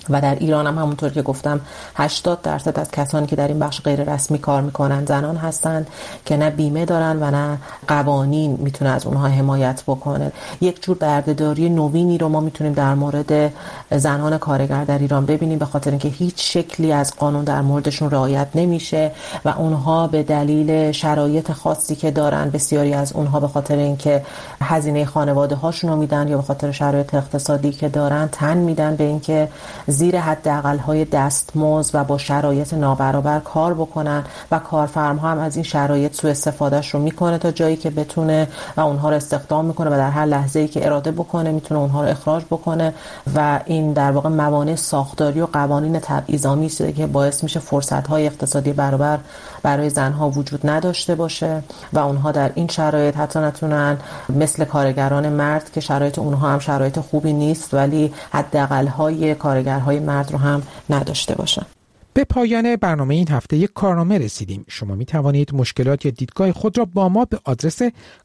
و در ایران هم همونطور که گفتم 80% از کسانی که در این بخش غیر رسمی کار میکنن زنان هستند که نه بیمه دارن و نه قوانین میتونه از اونها حمایت بکنه. یک جور بردهداری نوینی رو ما میتونیم در مورد زنان کارگر در ایران ببینیم، به خاطر اینکه هیچ شکلی از قانون در موردشون رعایت نمیشه و اونها به دلیل شرایط خاصی که دارن، بسیاری از اونها به خاطر اینکه هزینه خانواده هاشون رو میدن یا به خاطر شرایط اقتصادی که دارن تن میدن به اینکه زیر حداقل‌های دستمزد و با شرایط نابرابر کار بکنن و کارفرما هم از این شرایط سوء استفادهش رو میکنه تا جایی که بتونه و اونها رو استخدام میکنه و در هر لحظه‌ای که اراده بکنه میتونه اونها رو اخراج بکنه و این در واقع موانع ساختاری و قوانین تبعیض‌آمیزی که باعث میشه فرصت‌های اقتصادی برابر برای زنها وجود نداشته باشه و اونها در این شرایط حتی نتونن مثل کارگران مرد که شرایط اونها هم شرایط خوبی نیست ولی حداقل‌های کارگرهای مرد رو هم نداشته باشن. به پایان برنامه این هفته یک کارنامه رسیدیم. شما می توانید مشکلات یا دیدگاه خود را با ما به آدرس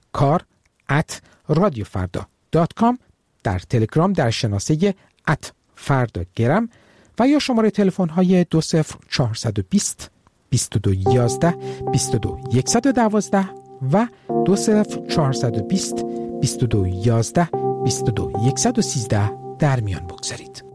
kar@radiofarda.com در تلگرام در شناسه @fardagram و یا شماره تلفن های 20420 2211 22112 و 20420 2211 22113 در میان بگذارید.